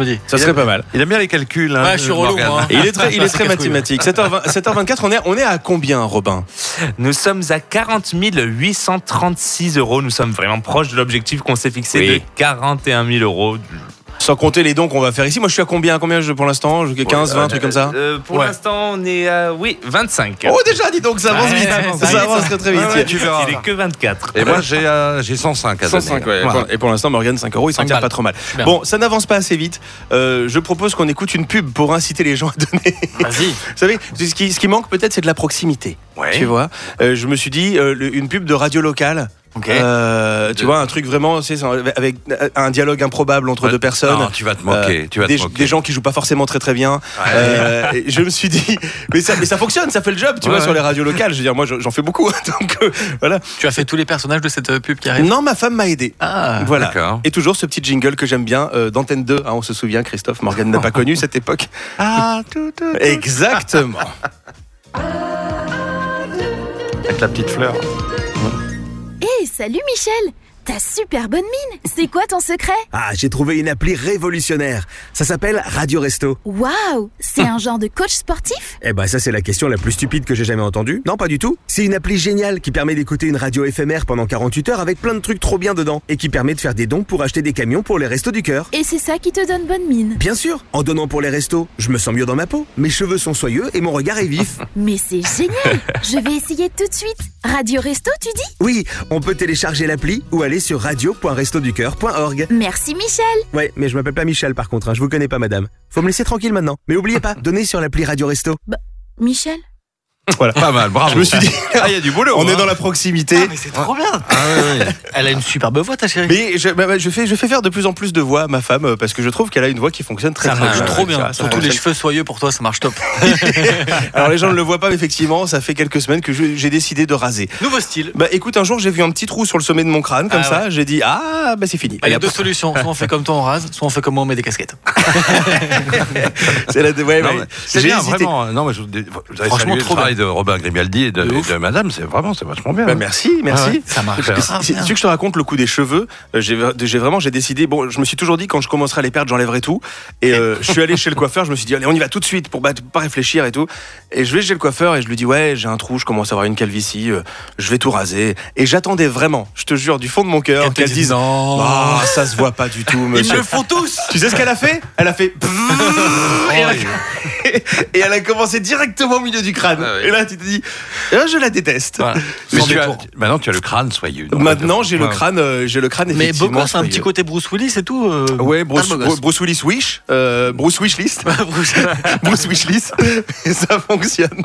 me dis. Ça serait pas mal. Il aime bien les calculs. Hein, Ouais, je suis relou, Morgane. moi, hein. Et il est très, il est très mathématique. sept heures vingt, sept heures vingt-quatre, on est, on est à combien, Robin? Nous sommes à quarante mille huit cent trente-six euros. Nous sommes vraiment proches de l'objectif qu'on s'est fixé Oui. de quarante et un mille euros. Sans compter les dons qu'on va faire ici. Moi, je suis à combien, combien je- pour l'instant? Je- quinze, vingt, un truc comme ça? Euh, pour Ouais. l'instant, on est à oui, vingt-cinq. Oh, déjà, dis donc, ça avance Ouais, vite. ça avance, Ça, ça avance avance. très très vite. Ouais, ouais, tu verras. Il est que vingt-quatre. Et moi, j'ai euh, j'ai cent cinq à cent donner. cinq, ouais. Voilà. Et pour l'instant, Morgane, cinq euros, il s'en cinq tire balles. pas trop mal. bien. Bon, ça n'avance pas assez vite. Euh, je propose qu'on écoute une pub pour inciter les gens à donner. Vas-y. Vous savez, ce qui, ce qui manque peut-être, c'est de la proximité. Ouais. Tu vois, Euh, je me suis dit, euh, le- une pub de radio locale. Ok. Euh, tu De- vois, un truc vraiment, c'est avec un dialogue improbable entre Ouais. deux personnes. Non, tu vas te moquer. Euh, tu vas des, te moquer. des gens qui jouent pas forcément très très bien. Euh, et je me suis dit, mais ça, mais ça fonctionne, ça fait le job, tu Ouais, vois, sur ouais. les radios locales. Je veux dire, moi, j'en fais beaucoup, donc euh, voilà. Tu as fait tous les personnages de cette euh, pub qui arrive. Non, ma femme m'a aidé. Ah. Voilà. D'accord. Et toujours ce petit jingle que j'aime bien euh, d'Antenne deux. Hein, on se souvient, Christophe, Morgane n'a pas connu cette époque. Ah, tout, tout, tout. Exactement. Avec la petite fleur. Hé, salut Michel! T'as super bonne mine! C'est quoi ton secret? Ah, j'ai trouvé une appli révolutionnaire. Ça s'appelle Radio Resto. Waouh! C'est un genre de coach sportif? Eh ben ça c'est la question la plus stupide que j'ai jamais entendue. Non, pas du tout. C'est une appli géniale qui permet d'écouter une radio éphémère pendant quarante-huit heures avec plein de trucs trop bien dedans et qui permet de faire des dons pour acheter des camions pour les restos du cœur. Et c'est ça qui te donne bonne mine? Bien sûr, en donnant pour les restos, je me sens mieux dans ma peau, mes cheveux sont soyeux et mon regard est vif. Mais c'est génial! Je vais essayer tout de suite. Radio Resto, tu dis? Oui, on peut télécharger l'appli ou aller sur radio point resto du cœur point org. Merci Michel! Ouais, mais je m'appelle pas Michel par contre, hein, je vous connais pas madame. Faut me laisser tranquille maintenant. Mais oubliez pas, donnez sur l'appli Radio Resto. Michel? Voilà. Pas mal, bravo. Je me suis dit, Ah, il y a du boulot. on hein. est dans la proximité. Ah, mais c'est trop bien. Ah, ouais, ouais. Elle a une superbe voix, ta chérie. Mais je, bah, bah, je, fais, je fais faire de plus en plus de voix à ma femme euh, parce que je trouve qu'elle a une voix qui fonctionne très Ça très marche bien. trop bien. Ça- ça Surtout les fonctionne. cheveux soyeux pour toi, ça marche top. Alors les gens ne le voient pas, mais effectivement, ça fait quelques semaines que je- j'ai décidé de raser. Nouveau style. Bah écoute, un jour j'ai vu un petit trou sur le sommet de mon crâne, comme Ah ça, ouais. j'ai dit ah bah c'est fini. Il y a Allez, deux hop. solutions. Soit on fait comme toi, on rase, soit on fait comme moi, on met des casquettes. C'est la ouais, Non, ouais. mais c'est J'ai bien, hésité. vraiment. Non, mais je, vous avez Franchement, salué le trop travail de Robin Grimaldi et de, De et ouf. de Madame, c'est vraiment, c'est vachement bien. Bah, hein. merci, merci. Ouais, Ça marche. Super. grave Si bien. tu veux que je te raconte le coup des cheveux, euh, j'ai j'ai vraiment j'ai décidé. Bon, je me suis toujours dit quand je commencerai à les perdre, j'enlèverai tout. Et euh, je suis allé chez le coiffeur. Je me suis dit allez, on y va tout de suite pour bah, pas réfléchir et tout. Et je vais chez le coiffeur et je lui dis ouais, j'ai un trou, je commence à avoir une calvitie, euh, je vais tout raser. Et j'attendais vraiment, je te jure, du fond de mon cœur, Qu'elle te qu'elle dise dise non. ah ça se voit pas du tout, Ils monsieur. le font tous. Tu sais ce qu'elle a fait? Elle a fait et, elle a... et elle a commencé directement au milieu du crâne. Ah oui. Et là, tu te dis, ah, je la déteste. Voilà. Mais Sans tu as- détour. maintenant, tu as le crâne soyeux. donc, Maintenant, j'ai le ouais. crâne, euh, j'ai le crâne Mais effectivement. Bocos, c'est un soyeux. petit côté Bruce Willis et tout. euh, Ouais, Bruce, t'as le beau gosse. Bruce Willis Wish, euh, Bruce Wishlist, Bruce- Bruce Wishlist, et ça fonctionne.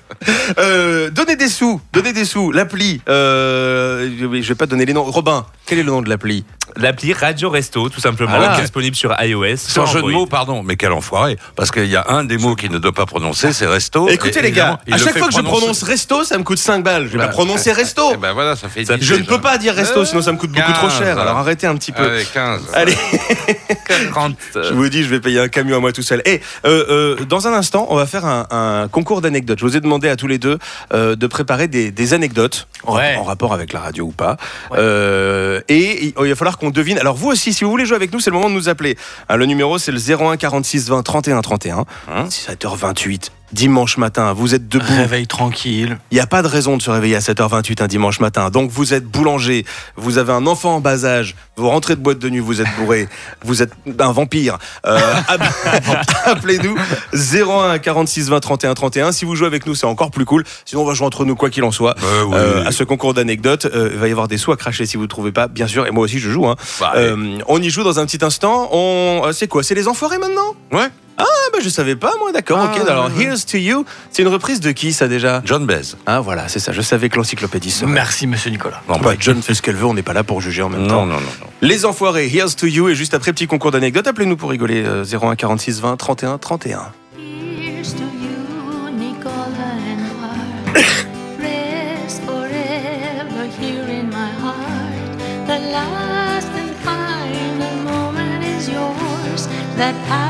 Euh, donnez des sous, donnez des sous. L'appli, euh, je vais pas donner les noms. Robin, quel est le nom de l'appli? L'appli Radio Resto, tout simplement, Ah là. qui est disponible sur iOS. Sans sur jeu de Android. mots, pardon, mais quel enfoiré. Parce qu'il y a un des mots qu'il ne doit pas prononcer, c'est resto. Écoutez Et les gars, évidemment, il à le chaque fait fois que je prononcer. prononce resto, ça me coûte cinq balles. Je vais Bah, pas prononcer resto. Eh ben voilà, ça fait Ça- dix Je ne déjà. peux pas dire resto, sinon ça me coûte beaucoup trop quinze, cher. voilà. Alors arrêtez un petit peu. Allez, quinze. Allez. quarante. Je vous dis, je vais payer un camion à moi tout seul. Et euh, euh, dans un instant, on va faire un, un concours d'anecdotes. Je vous ai demandé à tous les deux euh, de préparer des, des anecdotes Ouais. en rapport avec la radio ou pas. Euh, et il, il va falloir qu'on devine. Alors vous aussi, si vous voulez jouer avec nous, c'est le moment de nous appeler. Hein, le numéro, c'est le zéro un quarante-six vingt trente et un trente et un. Hein sept heures vingt-huit. Dimanche matin, vous êtes debout. Réveil tranquille. Il n'y a pas de raison de se réveiller à sept heures vingt-huit un dimanche matin. Donc vous êtes boulanger, vous avez un enfant en bas âge, vous rentrez de boîte de nuit, vous êtes bourré, vous êtes un vampire. Euh, Appelez-nous zéro un quarante-six vingt trente et un trente et un. Si vous jouez avec nous, c'est encore plus cool. Sinon, on va jouer entre nous quoi qu'il en soit. Euh, oui, Euh, oui. à ce concours d'anecdotes, euh, il va y avoir des sous à cracher si vous ne trouvez pas, bien sûr. Et moi aussi, je joue. Hein. Bah, Euh, on y joue dans un petit instant. On... euh, C'est quoi? C'est les enfoirés maintenant? Ouais. Ah bah je savais pas moi, d'accord, Ah, ok. Alors ouais, ouais. Here's to You, c'est une reprise de qui ça déjà? John Baez. Ah voilà, c'est ça, je savais que l'encyclopédie serait. Merci, monsieur Nicolas. Non, Bah, pas John fait ce qu'elle veut, on n'est pas là pour juger en même Non, temps. non, non, non. Les enfoirés, Here's to You, et juste après petit concours d'anecdotes, appelez-nous pour rigoler, euh, zéro un quarante-six vingt trente et un trente et un. Here's to you, Nicola and Bart. Rest forever here in my heart. The last and final moment is yours. That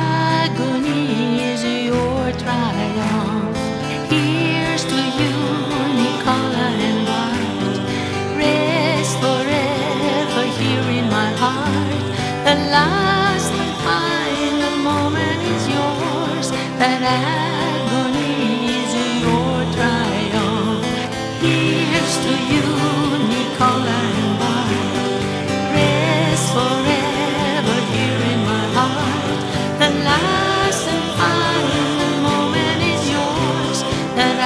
agony is your triumph. Here's to you, Nicola and Bart. Rest forever here in my heart. The last and final moment. that agonies in your triumph. Here's to you, Nicola and Bart. Rest forever here in my heart. The last and final moment is yours. That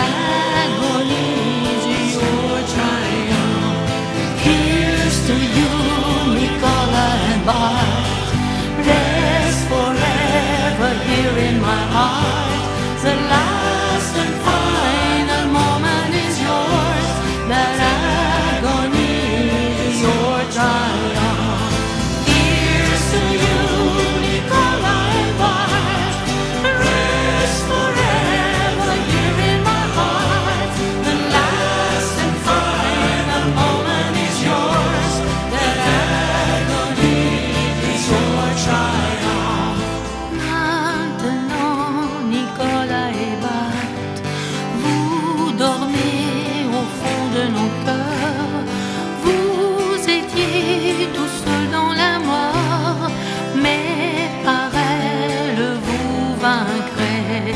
agonies in your triumph. Here's to you, Nicola and Bart. Rest forever here in my heart. The last and final moment is yours. That agony is your triumph. Here's to you, Nicola and Bart. Rest forever here in my heart. The last and final moment is yours. That agony is your triumph. Maintenant, Nicola et Bart, vous dormez au fond de nos cœurs. Vous étiez tout seul dans la mort, mais par elle vous vaincrez.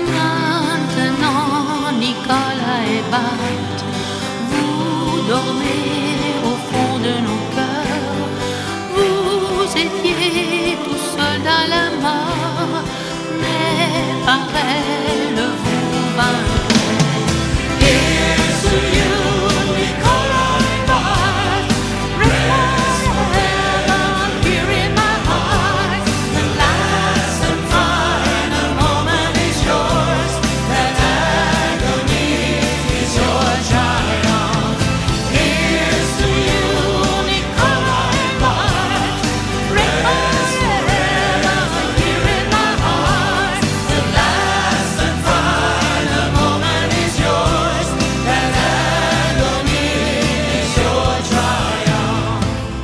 Maintenant, Nicola et Bart, vous dormez au fond de nos cœurs. Vous étiez tout seul dans la mort, mais par elle vous vaincrez. Here's to you, Nicola and Bart. Rest forever here in my heart. The last and final moment is yours. That agony is your triumph. Here's to you, Nicola and Bart. Rest forever here in my heart. The last and final moment is yours. That agony is your triumph.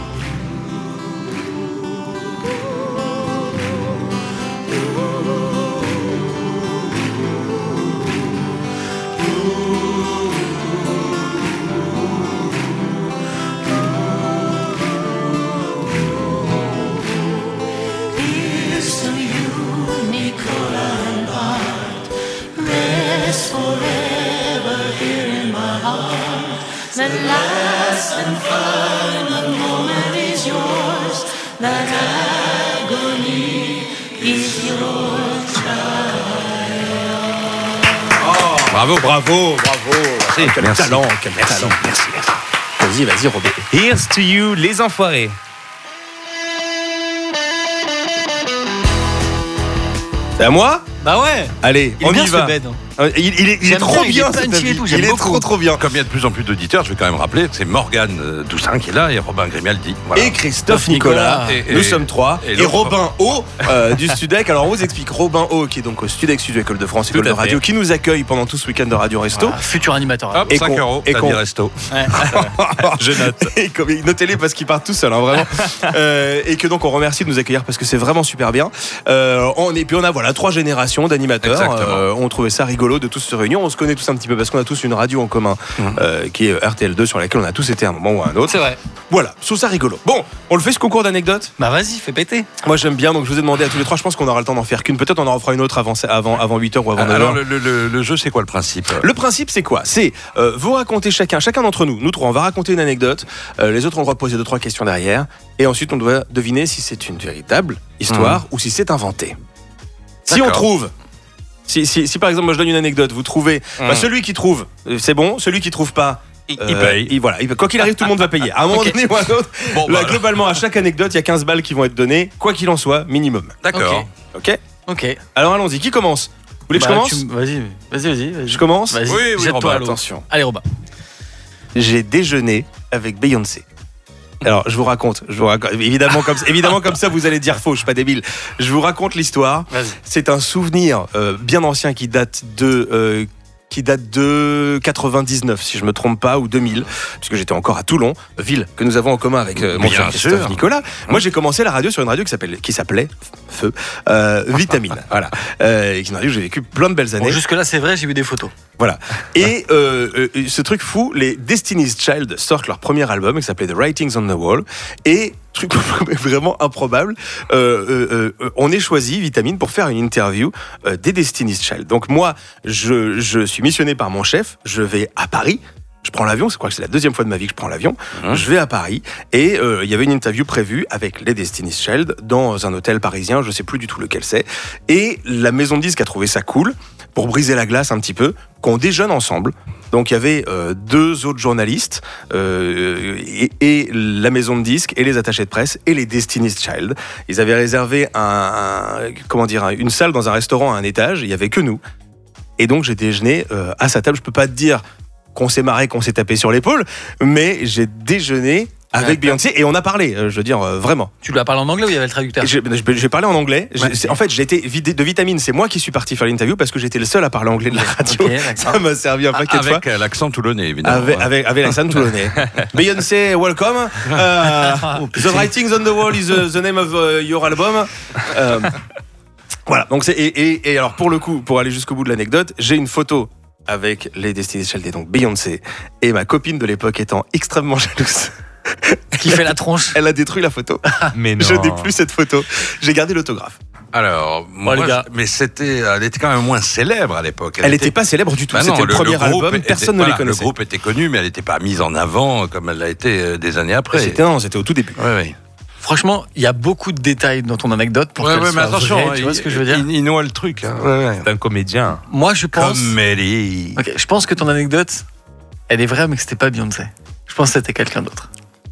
Here's to you, Nicola and Bart. Rest forever here in my heart. The last and final moment is yours. That agony is your triumph. Bravo, bravo, bravo. Merci, quel merci. talent, quel Merci, talent. merci, merci. Vas-y, vas-y, Robert. Here's to you, les enfoirés. C'est à moi? Bah ouais. Allez, Il est on bien y ce va. bed. Euh, Il, il est, il est J'aime trop bien, il bien, est cet punchy et avis. tout, j'aime Il est beaucoup. trop trop bien. Comme il y a de plus en plus d'auditeurs, je vais quand même rappeler que c'est Morgane euh, Toussaint qui est là et Robin Grimaldi. Voilà. Et Christophe Nicolas, Et- nous et- sommes trois. et Et, l'autre- Robin O euh, du Studec. Alors on vous explique Robin O qui est donc au Studec Studio École de France, Tout école à de radio, fait. qui nous accueille pendant tout ce week-end de Radio Resto. Ah, futur animateur. Hop, Et cinq qu'on- euros, et t'as qu'on- dit resto. Ouais. Je note. Et comme- notez-les parce qu'ils partent tous seuls, hein, vraiment. Euh, et que donc on remercie de nous accueillir parce que c'est vraiment super bien. Euh, on, et puis on a voilà trois générations d'animateurs. Exactement. Euh, on trouvait ça rigolo de tous se réunir. On se connaît tous un petit peu parce qu'on a tous une radio en commun euh, qui est R T L deux sur laquelle on a tous été à un moment ou à un autre. C'est vrai. Voilà, je trouve ça rigolo. Bon, on le fait ce concours d'anecdotes. Bah vas-y, fais péter. Moi j'aime bien, donc je vous ai demandé à tous les trois. Je pense qu'on aura le temps d'en faire qu'une. Peut-être on en fera une autre avant avant avant huit heures ou avant neuf heures. Alors, le, le- le- le jeu, c'est quoi le principe? Le principe, c'est quoi? C'est euh, vous raconter chacun, chacun d'entre nous, nous trois, on va raconter une anecdote. Euh, les autres ont le droit de poser deux trois questions derrière, et ensuite on doit deviner si c'est une véritable histoire Mmh. ou si c'est inventé. Si D'accord. on trouve, si, si, si par exemple moi je donne une anecdote, vous trouvez, Mmh. bah, celui qui trouve, euh, c'est bon. Celui qui trouve pas. Il, il paye. il- voilà, il- quoi qu'il arrive, tout le monde va payer. À un moment Ok. donné ou à un autre, Bon, là, bah, globalement, à chaque anecdote, il y a quinze balles qui vont être données, quoi qu'il en soit, minimum. D'accord. Ok. Ok. Ok. Alors allons-y, qui commence? Vous voulez que Bah, je commence? tu m- Vas-y, vas-y, vas-y. vas-y. Je commence. Vas-y, Oui, oui, jette-toi Robin, à l'eau. attention. Allez, Robin. J'ai déjeuné avec Beyoncé. Alors, je vous raconte, je vous raconte évidemment, comme, évidemment comme ça, vous allez dire faux, je suis pas débile. Je vous raconte l'histoire. Vas-y. C'est un souvenir euh, bien ancien qui date de... euh, qui date de quatre-vingt-dix-neuf, si je me trompe pas, ou deux mille, puisque j'étais encore à Toulon, ville que nous avons en commun avec euh, mon Bien frère Christophe sûr. Nicolas. Moi, j'ai commencé la radio sur une radio qui s'appelle, qui s'appelait Feu, euh, Vitamine, voilà, euh, qui est une radio où j'ai vécu plein de belles années. Bon, jusque-là, c'est vrai, j'ai vu des photos. Voilà. Et euh, euh, ce truc fou, les Destiny's Child sortent leur premier album qui s'appelait The Writings on the Wall. Et truc vraiment improbable. Euh, euh, euh, on est choisi, Vitamine, pour faire une interview euh, des Destiny's Child. Donc moi, je, je suis missionné par mon chef, je vais à Paris. Je prends l'avion, je crois que c'est la deuxième fois de ma vie que je prends l'avion. Mmh. Je vais à Paris et euh, il y avait une interview prévue avec les Destiny's Child dans un hôtel parisien, je sais plus du tout lequel c'est. Et la maison de disques a trouvé ça cool pour briser la glace un petit peu, qu'on déjeune ensemble. Donc il y avait euh, deux autres journalistes euh, et, et la maison de disques et les attachés de presse et les Destiny's Child. Ils avaient réservé un, un comment dire une salle dans un restaurant à un étage. Il y avait que nous. Et donc j'ai déjeuné euh, à sa table. Je peux pas te dire qu'on s'est marré, qu'on s'est tapé sur l'épaule, mais j'ai déjeuné avec Beyoncé et on a parlé, je veux dire, euh, vraiment. Tu lui as parlé en anglais ou il y avait le traducteur? J'ai, j'ai parlé en anglais. Ouais. J'ai, en fait, j'ai été de Vitamine, c'est moi qui suis parti faire l'interview parce que j'étais le seul à parler anglais de la radio. Okay, ça m'a servi un paquet de fois. Avec l'accent toulonnais, évidemment. Avec, avec, avec l'accent toulonnais. Beyoncé, welcome. Uh, the writings on the wall is the, the name of uh, your album. Uh, voilà. Donc c'est et, et, et alors pour le coup, pour aller jusqu'au bout de l'anecdote, j'ai une photo avec les Destiny's Child et donc Beyoncé et ma copine de l'époque étant extrêmement jalouse. Qui fait la tronche. Elle a détruit la photo. Mais non. Je n'ai plus cette photo. J'ai gardé l'autographe. Alors, moi, les gars. je- mais c'était, elle était quand même moins célèbre à l'époque. Elle n'était pas célèbre du tout. Bah non, C'était le, premier groupe album. était- Personne ne voilà, les connaissait. Le groupe était connu, mais elle n'était pas mise en avant comme elle l'a été euh, des années après. C'était non, c'était au tout début. Ouais, ouais. Franchement, il y a beaucoup de détails dans ton anecdote pour Ouais, qu'elle ouais, mais soit attention, vraie, hein, tu vois il- ce que je veux dire? Il, il noie le truc. Hein. Ouais, ouais. C'est un comédien. Moi, je pense. Comédie. Ok, je pense que ton anecdote, elle est vraie, mais que c'était pas Beyoncé. Je pense que c'était quelqu'un d'autre.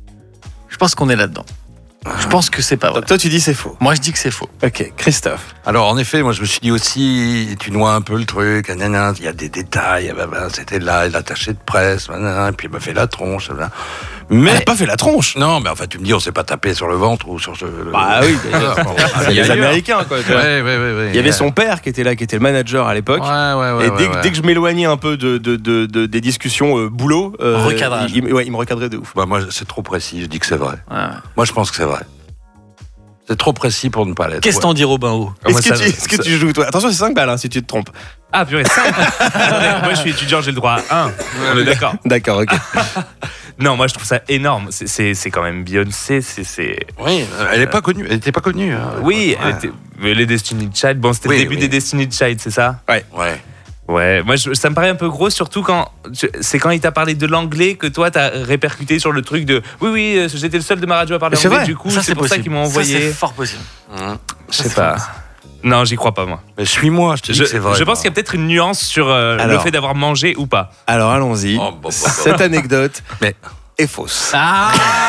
Je pense qu'on est là-dedans. Je pense que c'est pas vrai. Donc toi, tu dis c'est faux. Moi, je dis que c'est faux. Ok, Christophe. Alors, en effet, moi, je me suis dit aussi, tu noies un peu le truc, nanana, il y a des détails, bah, bah, c'était là, l'attaché de presse, nanana, et puis il m'a fait la tronche. Nanana. Mais Elle n'a pas fait la tronche. non, mais enfin, tu me dis, on s'est pas tapé sur le ventre ou sur ce. le- Bah oui, Ah, bon, c'est les ailleurs. Américains quoi. tu vois. Ouais, ouais, ouais, ouais. Il y avait son père qui était là, qui était le manager à l'époque. Ouais, ouais, ouais. et ouais, dès, ouais. dès que je m'éloignais un peu de, de, de, de- des discussions euh, boulot, euh, Recadrage. il, il- ouais, il me recadrait de ouf. Bah, moi, c'est trop précis, je dis que c'est vrai. Ouais. Moi, je pense que c'est vrai. C'est trop précis pour ne pas l'être. Qu'est-ce que Ouais. t'en dis, Robin O? Ah, moi, Est-ce que, ça- tu, est-ce que ça- tu joues toi? Attention, c'est cinq balles hein, si tu te trompes. Ah, purée, ça. Attendez, moi, je suis étudiant, j'ai le droit à un. On est d'accord. D'accord, ok. Non, moi, je trouve ça énorme. C'est, c'est, c'est quand même Beyoncé. C'est, c'est... Oui, elle est pas connue. Elle n'était pas connue. hein. Oui, elle Ouais. était... mais les Destiny's Child. Bon, c'était Oui, le début oui. des Destiny's Child, c'est ça? Ouais. Ouais, moi je- ça me paraît un peu gros, surtout quand tu- c'est quand il t'a parlé de l'anglais que toi t'as répercuté sur le truc de oui oui euh, j'étais le seul de ma radio à parler C'est anglais, vrai. du coup Ça, c'est pour ça possible. qu'ils m'ont Ça, envoyé. c'est fort possible. Je sais pas. Non, j'y crois pas moi. Mais suis-moi, je te dis Je, que c'est vrai. je pense moi. qu'il y a peut-être une nuance sur euh, le Alors. fait d'avoir mangé ou pas. Alors allons-y. Oh, bon, bon, bon. Cette anecdote Mais- est fausse. Ah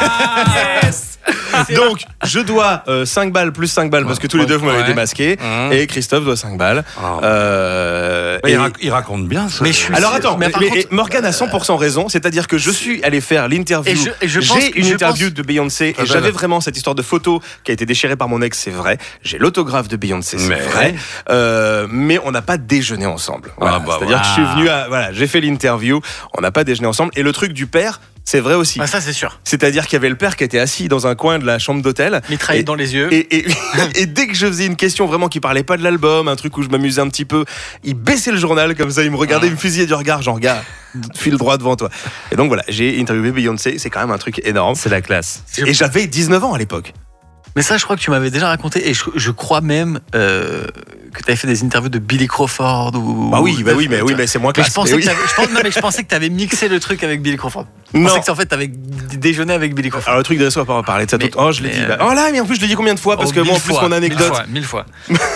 Yes. Donc, je dois euh, cinq balles plus cinq balles parce que tous les deux vous m'avez Ouais. démasqué. Mmh. Et Christophe doit cinq balles. Oh. Euh, Mais et- il, rac- il raconte bien ça. Mais je suis- Alors attends, Mais mais, par mais- contre- et Morgane a cent pour cent raison, c'est-à-dire que je suis allé faire l'interview. Et je- et je pense J'ai que- une je interview pense- de Beyoncé Ah et ben j'avais là. vraiment cette histoire de photo qui a été déchirée par mon ex, c'est vrai. J'ai l'autographe de Beyoncé, c'est Mais- vrai. Euh, mais on n'a pas déjeuné ensemble. Voilà. Ah bah c'est-à-dire que je suis voilà. venu à, voilà, j'ai fait l'interview, on n'a pas déjeuné ensemble. Et le truc du père, c'est vrai aussi. Ah, ça, c'est sûr. C'est-à-dire qu'il y avait le père qui était assis dans un coin de la chambre d'hôtel. Mitraillé Et- dans les yeux. Et, et, et dès que je faisais une question vraiment qui parlait pas de l'album, un truc où je m'amusais un petit peu, il baissait le journal comme ça, il me regardait, il me fusillait du regard, genre gars, file droit devant toi. Et donc voilà, j'ai interviewé Beyoncé, c'est quand même un truc énorme. C'est la classe. Et j'avais dix-neuf ans à l'époque. Mais ça, je crois que tu m'avais déjà raconté. Et je, je crois même euh, que tu avais fait des interviews de Billy Crawford. Ou, Bah oui, bah oui, mais oui, mais c'est moins Mais classe. je pensais Mais oui. que t'avais- je pense, non, mais je pensais que tu avais mixé le truc avec Billy Crawford. Je Non. pensais que en fait, tu avais déjeuné avec Billy Crawford. Alors le truc de resto, on va pas parler de ça Mais- tout. Oh, je l'ai mais, dit. euh, Bah, oh là, mais en plus je l'ai dit combien de fois parce Oh, que moi en mille plus fois, mon mille anecdote, fois, Mille fois.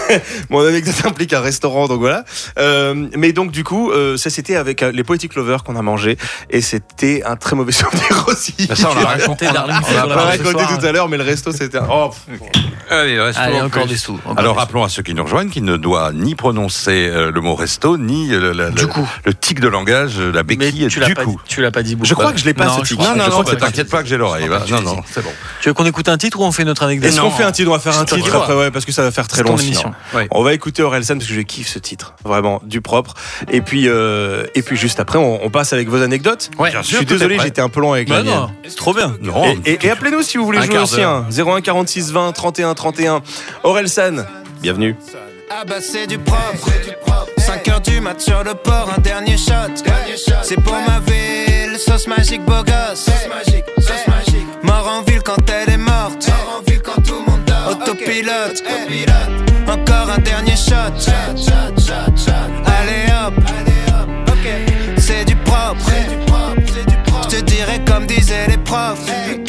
mon anecdote implique un restaurant, donc voilà. Euh, mais donc du coup, euh, ça c'était avec euh, les Poetic Lovers qu'on a mangé et c'était un très mauvais souvenir aussi. Mais ça, on l'a raconté. Raconté Darling on Fay l'a sur On la l'a base ce raconté soir. tout à l'heure, mais le resto c'était un... Oh, pff. Allez, restons Allez, en encore plus. des sous. encore Alors des sous. rappelons à ceux qui nous rejoignent qu'il ne doit ni prononcer euh, le mot resto, ni euh, le, le- Du le- coup. le tic de langage, euh, la Mais béquille tu l'as du pas, coup. dit- tu l'as pas dit beaucoup. Je crois que je l'ai pas, Non, ce je tic. crois- Non, je non, crois non, que bah, c'est pas- t'inquiète pas que j'ai l'oreille. Je crois va. pas Non, que tu non, l'as c'est bon. Tu veux qu'on écoute un titre ou on fait notre anecdote Est-ce qu'on fait un titre? On va faire un C'est ton titre choix. après, ouais, parce que ça va faire très C'est ton long émission. sinon. On va écouter Orelsan parce que je kiffe ce titre, vraiment du propre. Et puis, euh, et puis juste après, on, on passe avec vos anecdotes. Ouais. Bien Je sûr, suis tout est désolé, prêt. j'étais un peu long avec la Bah mienne. non, c'est trop bien. Non, Et, et- et appelez-nous si vous voulez Un jouer quart aussi. d'heure. Hein. zéro un quarante-six vingt trente et un trente et un. Orelsan, bienvenue. Ah bah c'est du propre, cinq heures du mat sur le port, un dernier shot. C'est pour ma ville, sauce magique beau gosse. Mort en ville quand elle est morte. copilote. Encore un dernier shot. Allez hop, c'est du propre. Je te dirais comme disaient les profs.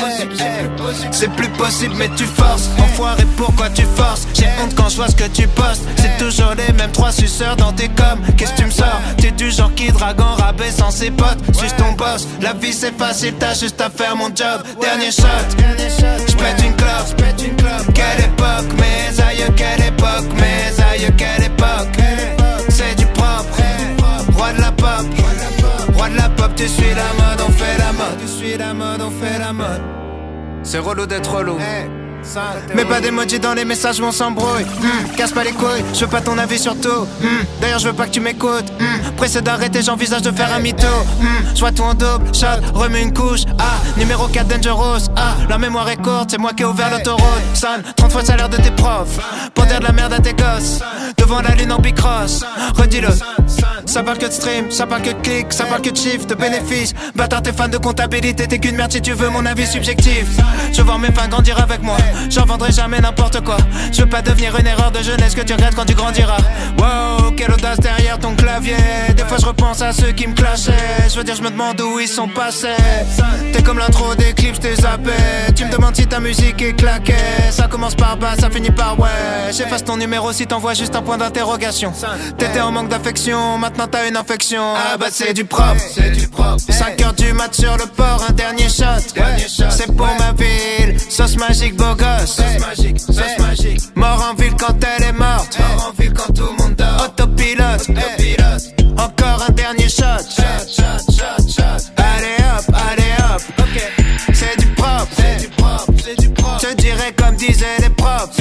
C'est plus possible mais tu forces. Enfoiré, pourquoi tu forces? J'ai honte quand je vois ce que tu postes. C'est toujours les mêmes trois suceurs dans tes coms. Qu'est-ce que tu me sors? T'es du genre qui drague en rabais sans ses potes. Suce ton boss, la vie c'est facile, t'as juste à faire mon job. Dernier shot, j'pète une clope. Quelle époque, mes aïeux, quelle époque, mes aïeux, quelle époque. C'est du propre, roi de la pop. Roi de la pop, tu suis la mode, on fait la mode. Tu suis la mode, on fait la mode. C'est relou d'être relou. Mets pas d'emoji dans les messages, on s'embrouille. mm, Casse pas les couilles, je veux pas ton avis sur tout. mm, D'ailleurs je veux pas que tu m'écoutes. mm, Pressé d'arrêter, j'envisage de faire un mytho. mm, Je vois tout en double, shot, remets une couche. Ah, numéro quatre Dangerous. Ah, la mémoire est courte, c'est moi qui ai ouvert l'autoroute. Son, trente fois le salaire de tes profs. Pour dire de la merde à tes gosses. Devant la lune en bicross. Redis-le. Ça parle que de stream, ça parle que de clics, ça parle que de chiffres, de bénéfices. Bâtard, t'es fan de comptabilité, t'es qu'une merde si tu veux mon avis subjectif. Je vois mes fans grandir avec moi. J'en vendrai jamais n'importe quoi. Je veux pas devenir une erreur de jeunesse que tu regrettes quand tu grandiras. Wow, quelle audace derrière ton clavier. Des fois je repense à ceux qui me clashaient. Je veux dire je me demande où ils sont passés. T'es comme l'intro des clips, je t'ai zappé. Tu me demandes si ta musique est claquée. Ça commence par bas, ça finit par ouais. J'efface ton numéro si t'envoies juste un point d'interrogation. T'étais en manque d'affection, maintenant t'as une infection. Ah bah c'est du propre, c'est du propre. cinq heures du mat sur le port, un dernier shot. C'est pour ma ville, sauce magique beau gosse. Sauce magique, sauce magique. Mort en ville quand elle est morte. Mort en ville quand tout le monde dort. Autopilote, autopilote. Encore un dernier shot. Shot, shot, shot, shot. Allez hop, allez hop. Ok. C'est du propre, c'est du propre, c'est du propre. Je dirais comme disaient les profs.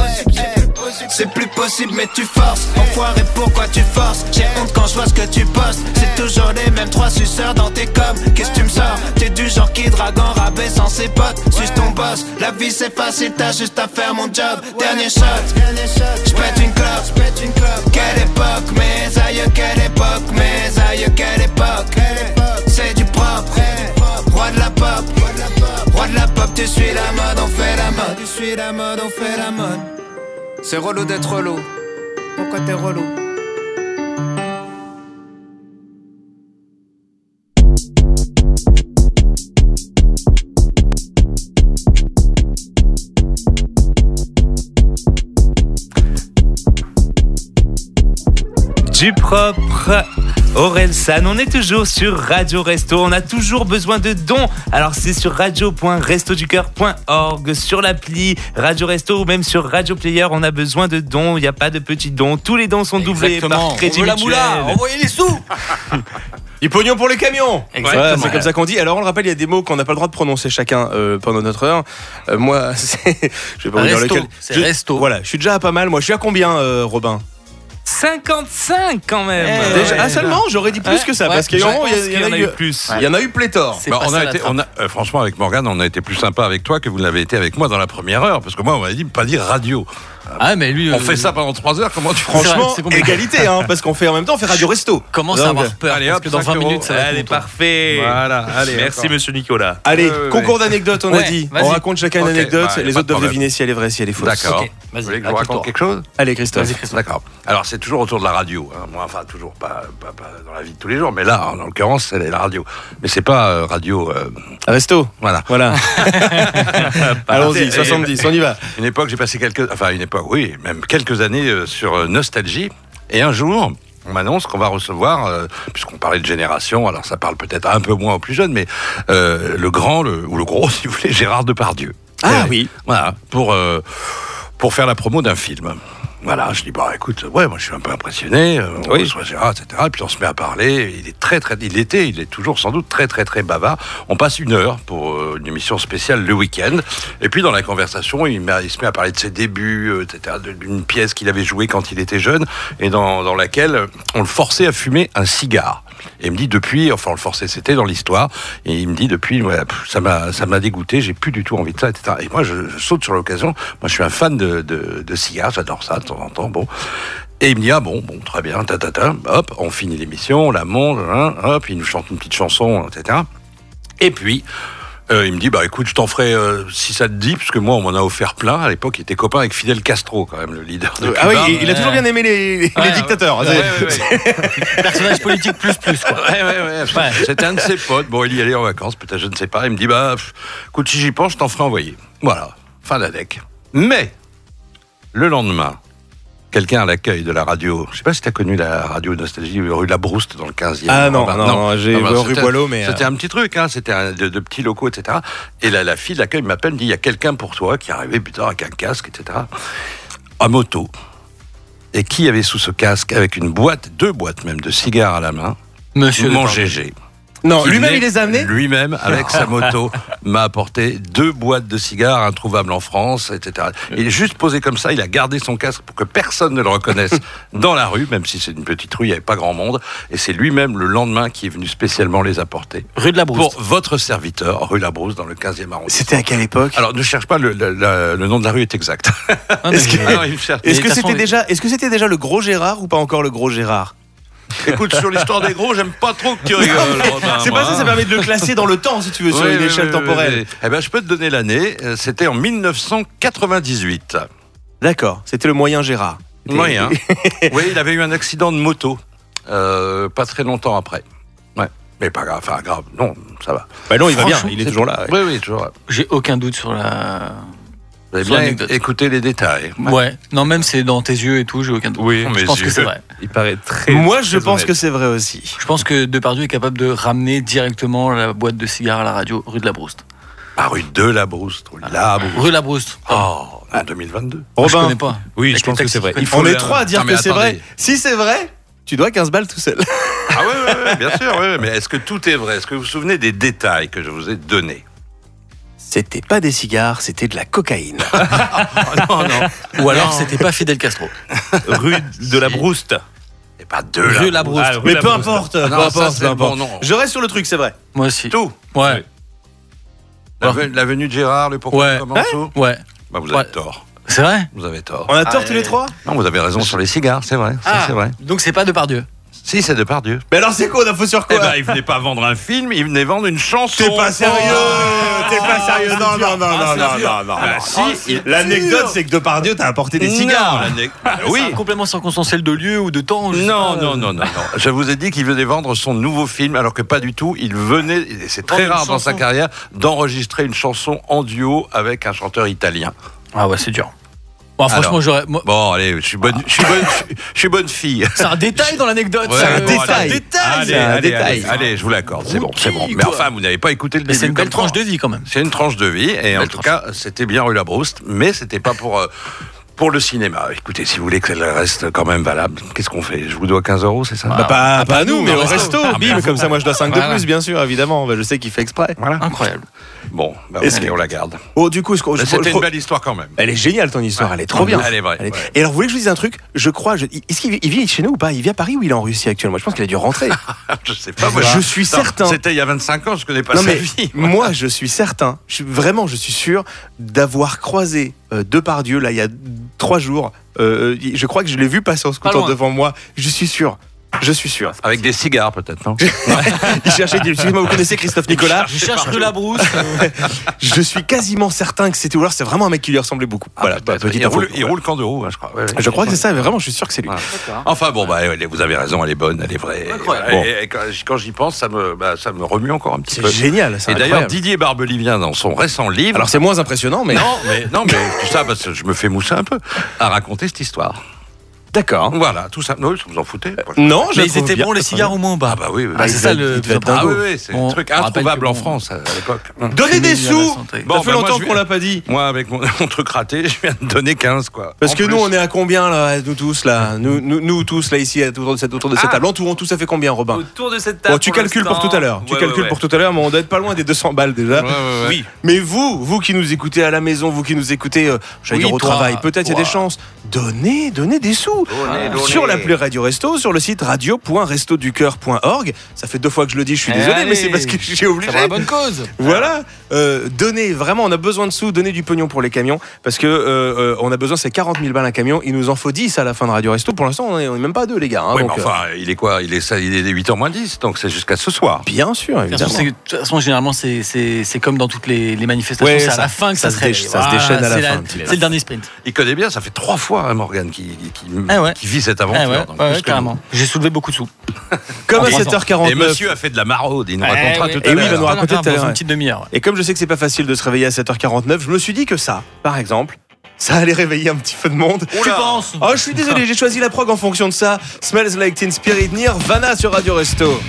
C'est plus possible mais tu forces. Enfoiré, pourquoi tu forces? J'ai honte quand je vois ce que tu postes. C'est toujours les mêmes trois suceurs dans tes coms. Qu'est-ce que tu me sors? T'es du genre qui drague en rabais sans ses potes. Suce ton boss, la vie c'est facile, t'as juste à faire mon job. Dernier shot, j'pète une clope. Quelle époque, mes aïeux, quelle époque, mes aïeux, quelle époque. C'est du propre, roi de la pop. Roi de la pop, tu suis la mode, on fait la mode. Tu suis la mode, on fait la mode. C'est relou d'être relou. Pourquoi t'es relou? Du propre, Orelsan, on est toujours sur Radio Resto, on a toujours besoin de dons. Alors c'est sur radio point resto du cœur point org, sur l'appli Radio Resto ou même sur Radio Player, on a besoin de dons, il n'y a pas de petits dons, tous les dons sont doublés. Exactement. Par Crédit On veut la Mutuel. moula, envoyez les sous. Du pognon pour les camions. Exactement. Ouais, c'est comme ça qu'on dit. Alors on le rappelle, il y a des mots qu'on n'a pas le droit de prononcer chacun euh, pendant notre heure. Euh, moi, c'est... je vais pas vous dire Resto, lequel. c'est Je- resto. Voilà, je suis déjà à pas mal. Moi, je suis à combien, euh, Robin? cinquante-cinq quand même. Eh, Déjà, ah seulement, j'aurais dit plus Ouais. que ça, Ouais, parce qu'il y, je a- il y, pense a- il y qu'il en a eu plus. Il y en a eu pléthore. Bah, on a été, on a, euh, franchement, avec Morgane, on a été plus sympa avec toi que vous l'avez été avec moi dans la première heure, parce que moi, on m'avait dit pas dire radio. Ah, mais lui. On euh, fait ça pendant trois heures. Comment tu Franchement, c'est compliqué. égalité, hein, parce qu'on fait en même temps, on fait Radio Resto. Commence à Donc, avoir peur. allez, parce hop, que dans cinq vingt minutes, ça va être Allez, mon tour. parfait. Voilà, allez, Merci d'accord. monsieur Nicolas. Allez, Euh, concours ouais. d'anecdotes, on a Ouais, dit. vas-y. On raconte chacun une Ok, anecdote, bah, y a les pas autres de doivent problème. deviner si elle est vraie, si elle est fausse. D'accord. Ok, vas-y, Vous voulez que je à vous ton raconte tour. quelque chose? Allez, Christophe. D'accord. Alors, c'est toujours autour de la radio. Hein. Moi, enfin, toujours pas, pas, pas dans la vie de tous les jours, mais là, en l'occurrence, c'est la radio. Mais c'est pas euh, radio. euh, Resto. voilà. Voilà. Allons-y, soixante-dix, on y va. Une époque, j'ai passé quelques, enfin une époque, oui, même quelques années euh, sur euh, Nostalgie. Et un jour, on m'annonce qu'on va recevoir, euh, puisqu'on parlait de génération, alors ça parle peut-être un peu moins aux plus jeunes, mais euh, le grand, le, ou le gros, si vous voulez, Gérard Depardieu. Ah Et, oui. Voilà, pour euh, pour faire la promo d'un film. Voilà, je dis, bah écoute, ouais, moi je suis un peu impressionné, euh, on Oui. reçoit Gérard, et cetera. Et puis on se met à parler, il est très, très, il était, il est toujours sans doute très, très, très bavard. On passe une heure pour euh, une émission spéciale le week-end. Et puis dans la conversation, il, met- il se met à parler de ses débuts, euh, et cetera, de- d'une pièce qu'il avait jouée quand il était jeune, et dans, dans laquelle euh, on le forçait à fumer un cigare. Et il me dit depuis, enfin on le forçait, c'était dans l'histoire, et il me dit depuis, ouais, pff, ça m'a, ça m'a dégoûté, j'ai plus du tout envie de ça, et cetera. Et moi je, je saute sur l'occasion, moi je suis un fan de, de, de cigares, j'adore ça de temps en temps, bon. Et il me dit, ah bon, bon, très bien, ta, ta, ta. Hop, on finit l'émission, on la monte, hein, hop, il nous chante une petite chanson, et cetera. Et puis, Euh, il me dit, bah écoute, je t'en ferai euh, si ça te dit, parce que moi, on m'en a offert plein. À l'époque, il était copain avec Fidel Castro, quand même, le leader de Cuba. Ah oui, il, il a toujours bien aimé les, les Ouais, dictateurs. ouais, ouais, ouais. Personnage politique plus plus quoi. Ouais, ouais, ouais. Ouais. C'était un de ses potes. Bon, il y allait en vacances, peut-être, je ne sais pas. Il me dit, bah, pff, écoute, si j'y pense, je t'en ferai envoyer. Voilà, fin d'adec. Mais, le lendemain, quelqu'un à l'accueil de la radio, je ne sais pas si tu as connu la radio Nostalgie, rue de la Brouste, dans le quinzième. Ah non, bah, non, non, j'ai bah, rue c'était- Boileau, mais. C'était euh, un petit truc, hein, c'était un- de, de petits locaux, et cetera. Et là, la fille de l'accueil m'appelle, me dit, il y a quelqu'un pour toi qui est arrivé, putain, avec un casque, et cetera. À moto. Et qui avait sous ce casque, avec une boîte, deux boîtes même, de cigares à la main, Monsieur mon Depardieu. G G. Non, Qui lui-même, venait- il les a amenés Lui-même, avec sa moto, m'a apporté deux boîtes de cigares introuvables en France, et cetera. Il est juste posé comme ça, il a gardé son casque pour que personne ne le reconnaisse dans la rue, même si c'est une petite rue, il n'y avait pas grand monde. Et c'est lui-même, le lendemain, qui est venu spécialement les apporter. Rue de la Brousse. Pour votre serviteur, rue La Brousse, dans le quinzième arrondissement. C'était à quelle époque? Alors, ne cherche pas, le, le- le- le nom de la rue est exact. Ah, mais Est-ce que- Ah non, il me cherche. Est-ce Mais que de toute c'était façon, déjà, est-ce que c'était déjà le gros Gérard ou pas encore le gros Gérard? Écoute, sur l'histoire des gros, j'aime pas trop que tu rigoles. Robin, C'est moi, pas ça, ça hein. permet de le classer dans le temps, si tu veux, sur Oui, une oui, échelle oui, temporelle. oui, oui. Eh ben, je peux te donner l'année. euh, C'était en mille neuf cent quatre-vingt-dix-huit. D'accord, c'était le moyen Gérard. Moyen. Oui, il avait eu un accident de moto, euh, pas très longtemps après. Ouais. Mais pas grave, enfin grave. Non, ça va. Bah non, il va bien, Franchement, il est C'est- toujours là. ouais. Oui, oui, toujours là. J'ai aucun doute sur la. Vous avez Sur bien l'anecdote. écouté les détails. Ouais. Non, même c'est dans tes yeux et tout, j'ai aucun doute. Oui, je mes pense que yeux. c'est vrai. Il paraît très. Moi, je très pense honnête. que c'est vrai aussi. Je pense que Depardieu est capable de ramener directement la boîte de cigares à la radio, rue de la Brouste. Ah, rue de la Brousse. Rue de la Brousse. Rue de la Brouste. Oh, en deux mille vingt-deux. Moi, je Robin, connais pas. Oui, je Avec pense les que c'est taxis. vrai. Il faut on est le- trois à dire Non, mais que c'est attendez. vrai. Si c'est vrai, tu dois quinze balles tout seul. Ah oui, oui, oui, bien sûr. Oui, oui. Mais est-ce que tout est vrai? Est-ce que vous vous souvenez des détails que je vous ai donnés? C'était pas des cigares, c'était de la cocaïne. Non, non. Ou alors c'était pas Fidel Castro. Rue de la Brouste. Et pas de Rue de la Brousse. Brouste. Ah, rue Mais la peu Brouste. importe, Non, peu ça, importe, c'est peu le bon importe. nom. Je reste sur le truc, c'est vrai. Moi aussi. Tout. Ouais. L'avenue l'avenue de Gérard, le pourquoi Ouais. du comment, tout Ouais. Bah, vous avez Ouais. tort. C'est vrai. Vous avez tort. On a tort Ah, tous les euh, trois. Non, vous avez raison sur les cigares, c'est vrai. Ça, Ah, c'est vrai. donc c'est pas Depardieu. Si, c'est Depardieu. Mais alors c'est quoi, on a faux sur Eh quoi? ben, il venait pas vendre un film, il venait vendre une chanson. T'es pas sérieux. T'es pas sérieux. Non, non, non, non, Ah, non, c'est dur. non, non. Ah, non. si, il- L'anecdote, c'est que Depardieu t'a apporté des cigares. Non, l'anec- Oui. oui. C'est un complément circonstanciel de lieu ou de temps. je sais Non, pas. non, non, non, non. Je vous ai dit qu'il venait vendre son nouveau film, alors que pas du tout. Il venait, et c'est très Vendre une rare dans sa chanson. carrière, d'enregistrer une chanson en duo avec un chanteur italien. Ah ouais, c'est dur. Bon, franchement, Alors. j'aurais. moi- Bon, allez, je suis bonne, je suis bonne, je suis bonne fille. C'est un détail dans l'anecdote. Ouais, ça. bon, C'est un allez. détail. Allez, c'est un allez, détail. allez, allez, je vous l'accorde, c'est bon, c'est bon. Rookie, Mais quoi. enfin, vous n'avez pas écouté le Mais début. c'est une belle comme tranche moi. de vie quand même. C'est une tranche de vie, et en Belle tout tranche. cas, c'était bien rue La Brouste, mais c'était pas pour, euh, pour le cinéma. Écoutez, si vous voulez que ça reste quand même valable, qu'est-ce qu'on fait? Je vous dois quinze euros, c'est ça? Bah, pas, pas à nous, mais au au resto. Ah, Bim, mais comme ça, moi je dois cinq de Voilà. plus, bien sûr, évidemment. Bah, je sais qu'il fait exprès. Voilà. Incroyable. Bon, bah, Est-ce allez, que- on la garde. Oh, du coup, est-ce que- je- C'était je- une belle histoire quand même. Elle est géniale ton histoire, elle est trop Ouais, bien. elle est vraie, Elle est- ouais. Et alors, vous voulez que je vous dise un truc? Je crois, je- est-ce qu'il vit- il vit chez nous ou pas? Il vit à Paris ou il est en Russie actuellement? Je pense qu'il a dû rentrer. Je sais pas. moi, Je suis Attends, certain. C'était il y a vingt-cinq ans, je connais pas Non sa mais vie. moi je suis certain, je suis, vraiment je suis sûr d'avoir croisé euh, Depardieu là il y a trois jours. Euh, je crois que je l'ai vu passer en Pas scooter loin. devant moi. Je suis sûr. Je suis sûr. Avec des cigares peut-être, non? Il cherchait, il dit, excusez-moi, vous connaissez Christophe Nicolas? Je cherche rue la Brousse. Je suis quasiment certain que c'était, ou alors c'est vraiment un mec qui lui ressemblait beaucoup. Ah, voilà, peut-être. petite il, info. roule, il roule qu'en deux roues, hein, je crois. Ouais, ouais. Je crois que c'est ça, mais vraiment je suis sûr que c'est lui. Voilà. Enfin bon, bah, elle est- vous avez raison, elle est bonne, elle est vraie. Incroyable. Et- Bon. et quand, quand j'y pense, ça me, bah, ça me remue encore un petit C'est peu. génial, c'est Et d'ailleurs, incroyable. Didier Barbelivien, dans son récent livre, Alors c'est moins impressionnant, mais non, mais non, mais tout ça parce que je me fais mousser un peu, a raconté cette histoire. d'accord. Voilà, tout ça. Non, vous en foutez. Non, je Mais la ils trouve étaient bien. bons les cigares au moins ou pas? Ah bah oui, oui. Ah, oui. c'est il ça devait- le il devait être plus Ah dingo. oui, oui, c'est On- un truc on rappelle introuvable que en bon. France à à l'époque. Donnez des Criminel à la sous. santé. Bon, Ça fait bah, moi, longtemps je qu'on vais- l'a pas dit. Moi, avec mon, mon truc raté, je viens de donner quinze, quoi. Parce En que plus. nous, on est à combien, là, nous tous, là nous, nous, nous tous, là, ici, autour de cette, autour de cette Ah. table. Entourons tout, ça fait combien, Robin? Autour de cette table. Bon, tu calcules pour tout à l'heure. Tu Ouais, calcules ouais, pour tout à l'heure, mais on doit être pas loin des deux cents balles déjà. Ouais, ouais, ouais. Oui. Mais vous, vous qui nous écoutez à la maison, vous qui nous écoutez, euh, j'allais Oui, dire au toi, travail, peut-être il y a toi. des chances. Donnez, donnez des sous. Donnez, donnez. sur l'appli Radio Resto, sur le site radio point resto du cœur point org. Ça fait deux fois que je le dis, je suis Eh désolé, allez, mais c'est parce que j'ai obligé. c'est pour la bonne cause. Voilà, euh, donnez, vraiment, on a besoin de sous, donnez du pognon pour les camions, parce que euh, euh, on a besoin, c'est quarante mille balles un camion, il nous en faut dix à la fin de Radio Resto. Pour l'instant, on est, on est même pas à deux, les gars. Hein, Oui, donc, mais enfin, il est quoi il est, ça, il est huit heures moins dix, donc c'est jusqu'à ce soir. Bien sûr, Bien sûr, évidemment. c'est que, de toute façon, généralement, c'est, c'est, c'est comme dans toutes les, les manifestations, Ouais, c'est à ça- la fin que ça ça, se se déch- réveille. ça se déchaîne à la c'est fin, la- un petit peu. C'est le dernier sprint. Il connaît bien, ça fait trois fois, hein, Morgane, qui, qui, Ah ouais. qui vit cette Ah aventure. ouais, donc ouais, plus que carrément. J'ai soulevé beaucoup de sous. Comme En à trois sept heures quarante-neuf. nous. Et monsieur a fait de la maraude, il nous Eh racontera oui. tout Et à oui, il va l'heure. nous raconter tout à Dans l'heure. une petite demi-heure. Et comme je sais que c'est pas facile de se réveiller à sept heures quarante-neuf, je me suis dit que ça, par exemple, ça allait réveiller un petit peu de monde. Tu penses? Oh, je suis désolé, j'ai choisi la prog en fonction de ça. Smells Like Teen Spirit, Nirvana sur Radio Resto.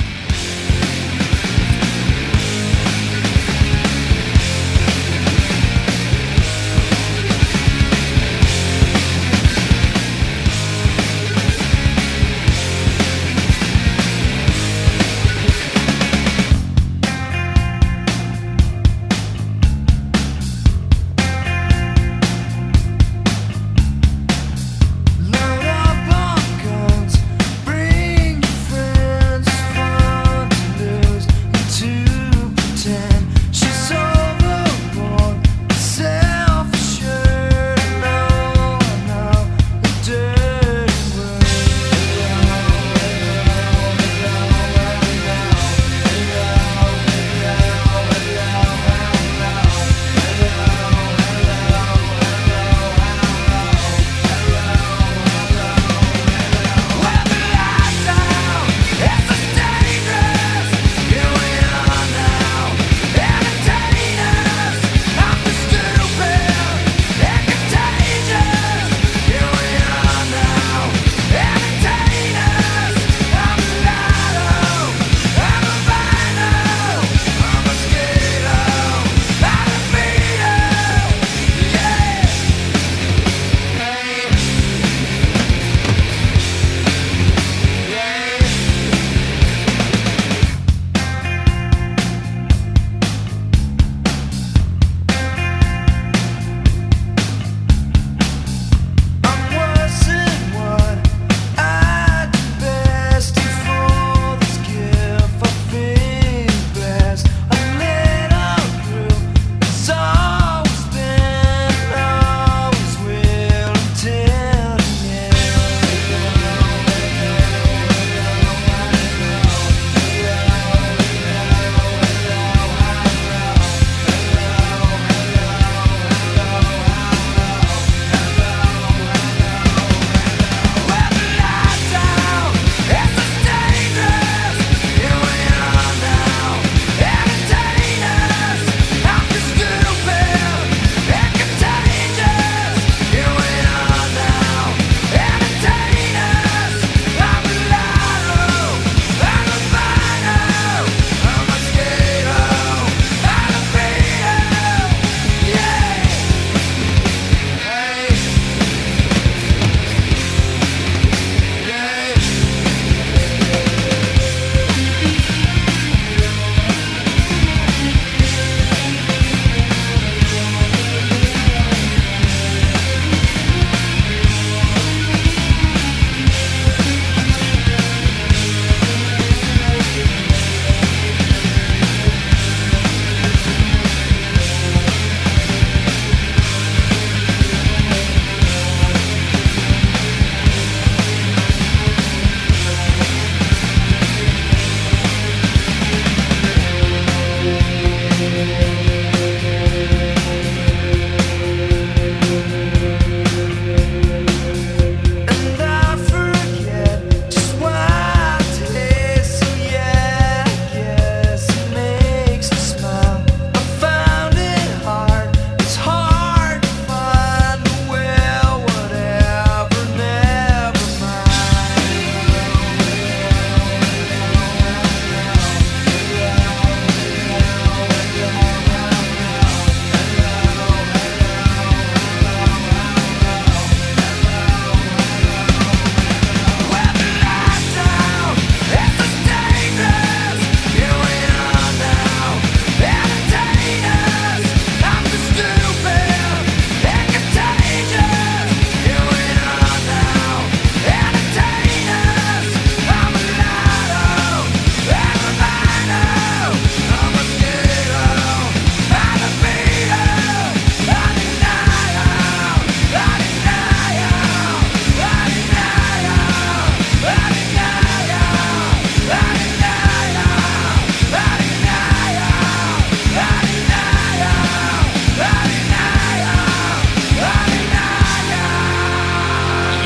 Load up on guns, bring your friends, fun.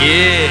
Yeah.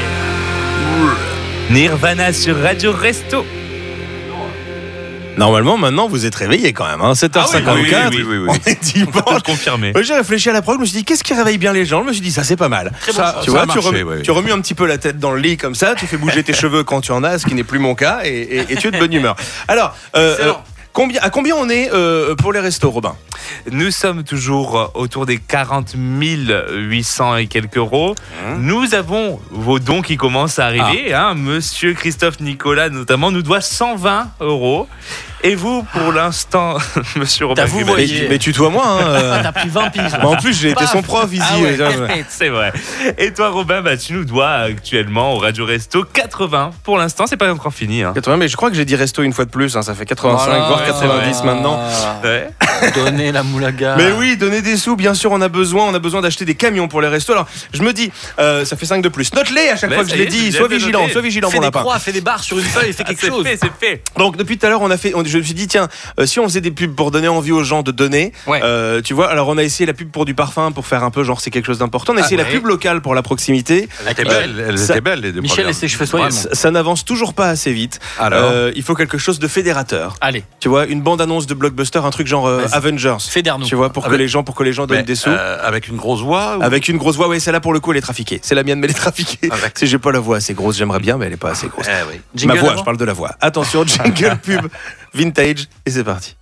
Nirvana sur Radio Resto. Normalement, maintenant, vous êtes réveillés quand même. Hein. sept heures cinquante-quatre, Ah oui, oui, oui, oui, oui. on est dimanche. On peut te confirmer. Ouais, j'ai réfléchi à la prog, je me suis dit, qu'est-ce qui réveille bien les gens? Je me suis dit, ça, c'est pas mal. Très bon ça, choix. tu Ça vois, a tu, marché, remues, ouais. tu remues un petit peu la tête dans le lit comme ça, tu fais bouger tes cheveux quand tu en as, ce qui n'est plus mon cas, et, et, et tu es de bonne humeur. Alors, euh, euh, combien, à combien on est euh, pour les restos, Robin? Nous sommes toujours autour des quarante mille huit cents et quelques euros. Mmh. Nous avons vos dons qui commencent à arriver. Ah. Hein. Monsieur Christophe Nicolas, notamment, nous doit cent vingt euros. Et vous, pour l'instant, monsieur Robin, vous mais, mais tutoie-moi. Hein, euh... ah, t'as pris vingt piges. Bah, en plus, j'ai été son prof ici. Ah ouais, c'est vrai. Et toi, Robin, bah, tu nous dois actuellement au Radio Resto quatre-vingts. Pour l'instant, c'est pas encore fini. Hein. quatre-vingts, mais je crois que j'ai dit resto une fois de plus. Hein, ça fait quatre-vingt-cinq, voilà, voire ouais, quatre-vingt-dix ouais. maintenant. Ouais. Donnez la moulaga. Mais oui, donner des sous, bien sûr, on a besoin. On a besoin d'acheter des camions pour les restos. Alors, je me dis, euh, ça fait cinq de plus. Note-les à chaque mais fois que je l'ai dit. Sois vigilant, sois vigilant, mon lapin. Fais des croix, fais des barres sur une feuille, fais quelque ah, chose. C'est fait, c'est fait. Donc, depuis tout à l'heure, on a fait. On, je me suis dit, tiens, euh, si on faisait des pubs pour donner envie aux gens de donner, ouais. euh, tu vois, alors on a essayé la pub pour du parfum pour faire un peu genre c'est quelque chose d'important. On a essayé ah, ouais. la pub locale pour la proximité. Elle était belle, elles ça, étaient belles les deux. Michel et ses cheveux soyeux. Ça, ça n'avance toujours pas assez vite. Alors, euh, il faut quelque chose de fédérateur. Allez. Tu vois, une bande annonce de blockbuster, un truc genre euh, Avengers. Fédère-nous. Tu vois, pour avec, que les gens, pour que les gens donnent mais, des sous. Euh, avec une grosse voix. Ou... Avec une grosse voix, oui, celle-là pour le coup elle est trafiquée. C'est la mienne, mais elle est trafiquée. Ah, si j'ai pas la voix assez grosse, j'aimerais bien, mais elle est pas assez grosse. Eh, oui. Ma voix, je parle de la voix. Attention, jingle pub, vintage, et c'est parti.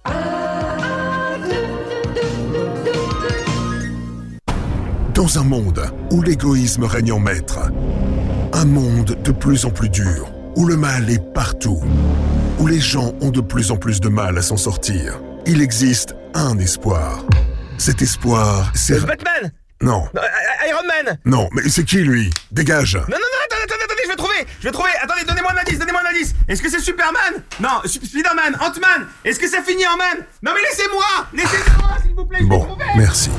Dans un monde où l'égoïsme règne en maître, un monde de plus en plus dur, où le mal est partout, où les gens ont de plus en plus de mal à s'en sortir, il existe un espoir. Cet espoir, c'est... Batman. Non. non. Iron Man. Non, mais c'est qui lui? Dégage. Non, non, non, attendez, attendez, attendez, je vais trouver, je vais trouver. Attendez, donnez-moi un indice, donnez-moi un indice. Est-ce que c'est Superman? Non, Spider-Man, Ant-Man. Est-ce que ça finit en Man? Non, mais laissez-moi, laissez-moi, s'il vous plaît. Bon, merci.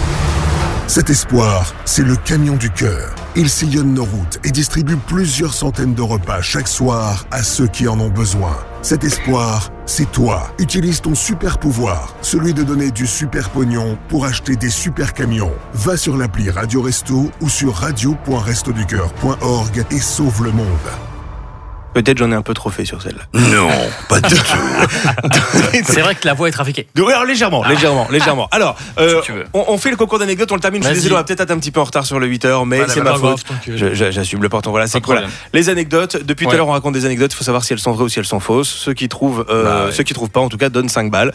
Cet espoir, c'est le camion du cœur. Il sillonne nos routes et distribue plusieurs centaines de repas chaque soir à ceux qui en ont besoin. Cet espoir, c'est toi. Utilise ton super pouvoir, celui de donner du super pognon pour acheter des super camions. Va sur l'appli Radio Resto ou sur radio point resto du cœur point org et sauve le monde. Peut-être j'en ai un peu trop fait sur celle-là. Non, pas du tout. C'est vrai que la voix est trafiquée. Alors, légèrement, ah. légèrement, légèrement. Alors, euh, si on, on fait le concours d'anecdotes, on le termine. Je suis désolé, on va peut-être être un petit peu en retard sur le huit heures, mais voilà, c'est ma faute. Je, je, j'assume le portant. Voilà, c'est cool. Voilà. Les anecdotes. Depuis ouais. tout à l'heure, on raconte des anecdotes. Il faut savoir si elles sont vraies ou si elles sont fausses. Ceux qui trouvent, euh, bah ouais. ceux qui trouvent pas, en tout cas, donnent cinq balles.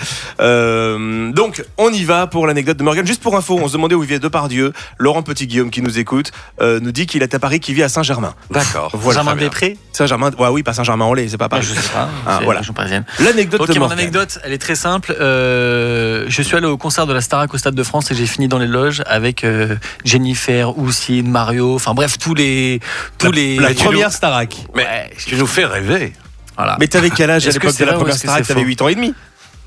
Euh, donc, on y va pour l'anecdote de Morgane. Juste pour info, on se demandait où il vivait Depardieu. Laurent Petit-Guillaume, qui nous écoute, euh, nous dit qu'il est à Paris, qu'il vit à Saint-Germain. D'accord. Voilà, Saint-Germain-des-Prés. Saint-Germain. Ouais, oui, pas Saint-Germain-en-Laye. C'est pas Paris. Je sais pas. Ah, voilà. L'anecdote okay, de mon anecdote, elle est très simple. Euh, je suis allé au concert de la Starac au Stade de France et j'ai fini dans les loges avec euh, Jennifer, Houssine, Mario, enfin bref, tous les. Tous la, les la première Starac. Mais ouais, tu nous fais rêver. Voilà. Mais t'avais quel âge à l'époque de la première Starac? T'avais huit ans et demi.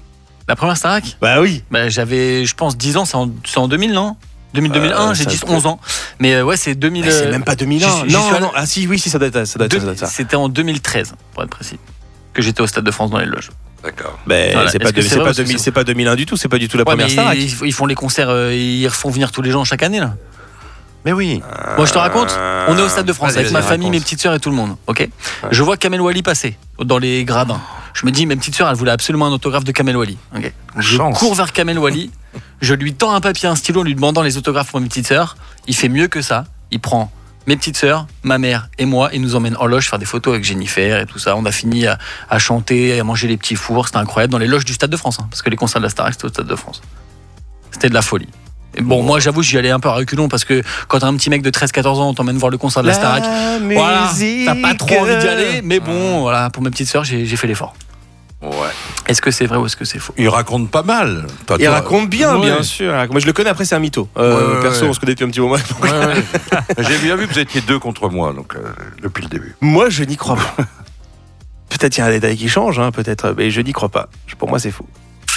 La première Starac? Bah oui. Bah, j'avais, je pense, dix ans, c'est en, c'est en deux mille, non? deux mille, deux mille un, euh, j'ai dit onze ans. Mais euh, ouais, c'est deux mille. Mais c'est même pas deux mille un. Je, non, non, non. Ah si, oui, si, ça doit être ça. Doit être, ça, doit être ça. C'était en deux mille treize, pour être précis, que j'étais au Stade de France dans les loges. D'accord. Ben, voilà. c'est, pas, de, c'est, pas deux mille, c'est pas deux mille un du tout, c'est pas du tout la ouais, première Starac. Ils, ils font les concerts, euh, ils refont venir tous les gens chaque année là. Mais oui. Euh... Moi je te raconte, on est au Stade de France avec ma famille, mes petites sœurs et tout le monde. Ok. Ouais. Je vois Kamel Wally passer dans les gradins. Je me dis, mes petites sœurs, elles voulaient absolument un autographe de Kamel Wally. Okay. Je Chance. cours vers Kamel Wally, je lui tends un papier, un stylo, en lui demandant les autographes pour mes petites sœurs. Il fait mieux que ça. Il prend mes petites sœurs, ma mère et moi, et nous emmène en loge faire des photos avec Jennifer et tout ça. On a fini à, à chanter, à manger les petits fours. C'était incroyable dans les loges du Stade de France, hein, parce que les concerts de la Starac, c'était au Stade de France. C'était de la folie. Et bon, oh. moi j'avoue, j'y allais un peu à reculons parce que quand t'as un petit mec de treize quatorze ans, on t'emmène voir le concert de la, la Starac. Voilà, t'as pas trop envie d'y aller, mais bon, voilà, pour mes petites sœurs, j'ai, j'ai fait l'effort. Ouais. Est-ce que c'est vrai ou est-ce que c'est faux? Il raconte pas mal. Toi, il toi. raconte bien, ouais. bien sûr. Moi, je le connais. Après, c'est un mytho. Euh, ouais, perso, ouais. on se connaît depuis un petit moment. Ouais, ouais. J'ai bien vu que vous étiez deux contre moi, donc euh, depuis le début. Moi, je n'y crois pas. Peut-être il y a un détail qui change, hein, peut-être, mais je n'y crois pas. Pour moi, c'est faux.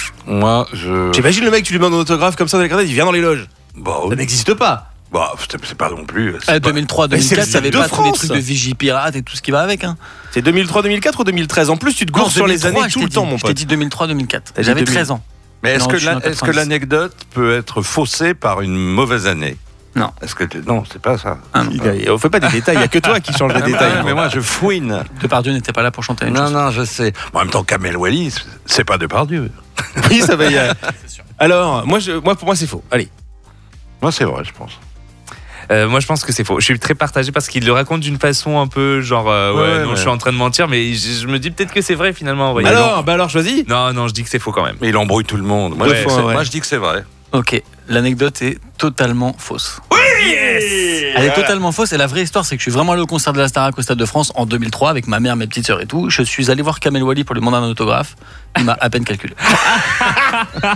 Moi, je. J'imagine le mec, tu lui demandes un autographe comme ça dans les gradins, il vient dans les loges. Bah, ça n'existe pas. Bah, c'est pas non plus. Euh, deux mille trois deux mille quatre, il n'y avait pas tous les trucs de vigie pirate et tout ce qui va avec. Hein. C'est deux mille trois deux mille quatre ou deux mille treize? En plus, tu te gourres sur les années tout le temps, mon pote. Je t'ai dit deux mille trois deux mille quatre. J'avais treize ans. Mais est-ce, non, que, la, est-ce que l'anecdote peut être faussée par une mauvaise année? Non. Est-ce que t'es- non, c'est pas ça. Ah, non. Il- On fait pas des détails, il y a que toi qui change les Ah, détails. mais moi je fouine. Depardieu n'était pas là pour chanter une Non, chanson. non, je sais. En même temps, Kamel Wally, c'est pas Depardieu. Oui, ça va y aller. Alors, moi, je, moi, pour moi, c'est faux. Allez. Moi, c'est vrai, je pense. Euh, moi, je pense que c'est faux. Je suis très partagé parce qu'il le raconte d'une façon un peu genre, euh, ouais, Ouais, non, mais- je suis en train de mentir, mais je, je me dis peut-être que c'est vrai finalement. en vrai. Alors, bah alors, choisis. Non, non, je dis que c'est faux quand même. Mais il embrouille tout le monde. Moi, Ouais, je, dis que ouais, c'est- ouais. moi, je dis que c'est vrai. Ok, l'anecdote est totalement fausse. Yes. Elle est totalement fausse et la vraie histoire c'est que je suis vraiment allé au concert de la Starac au Stade de France en deux mille trois avec ma mère, mes petites sœurs et tout. Je suis allé voir Kamel Wally pour lui demander un autographe. Il m'a à peine calculé.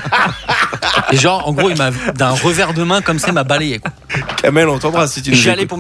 Et genre en gros il m'a d'un revers de main comme ça il m'a balayé quoi. Kamel, on t'embrasse si tu nous J'allais écoutes. pour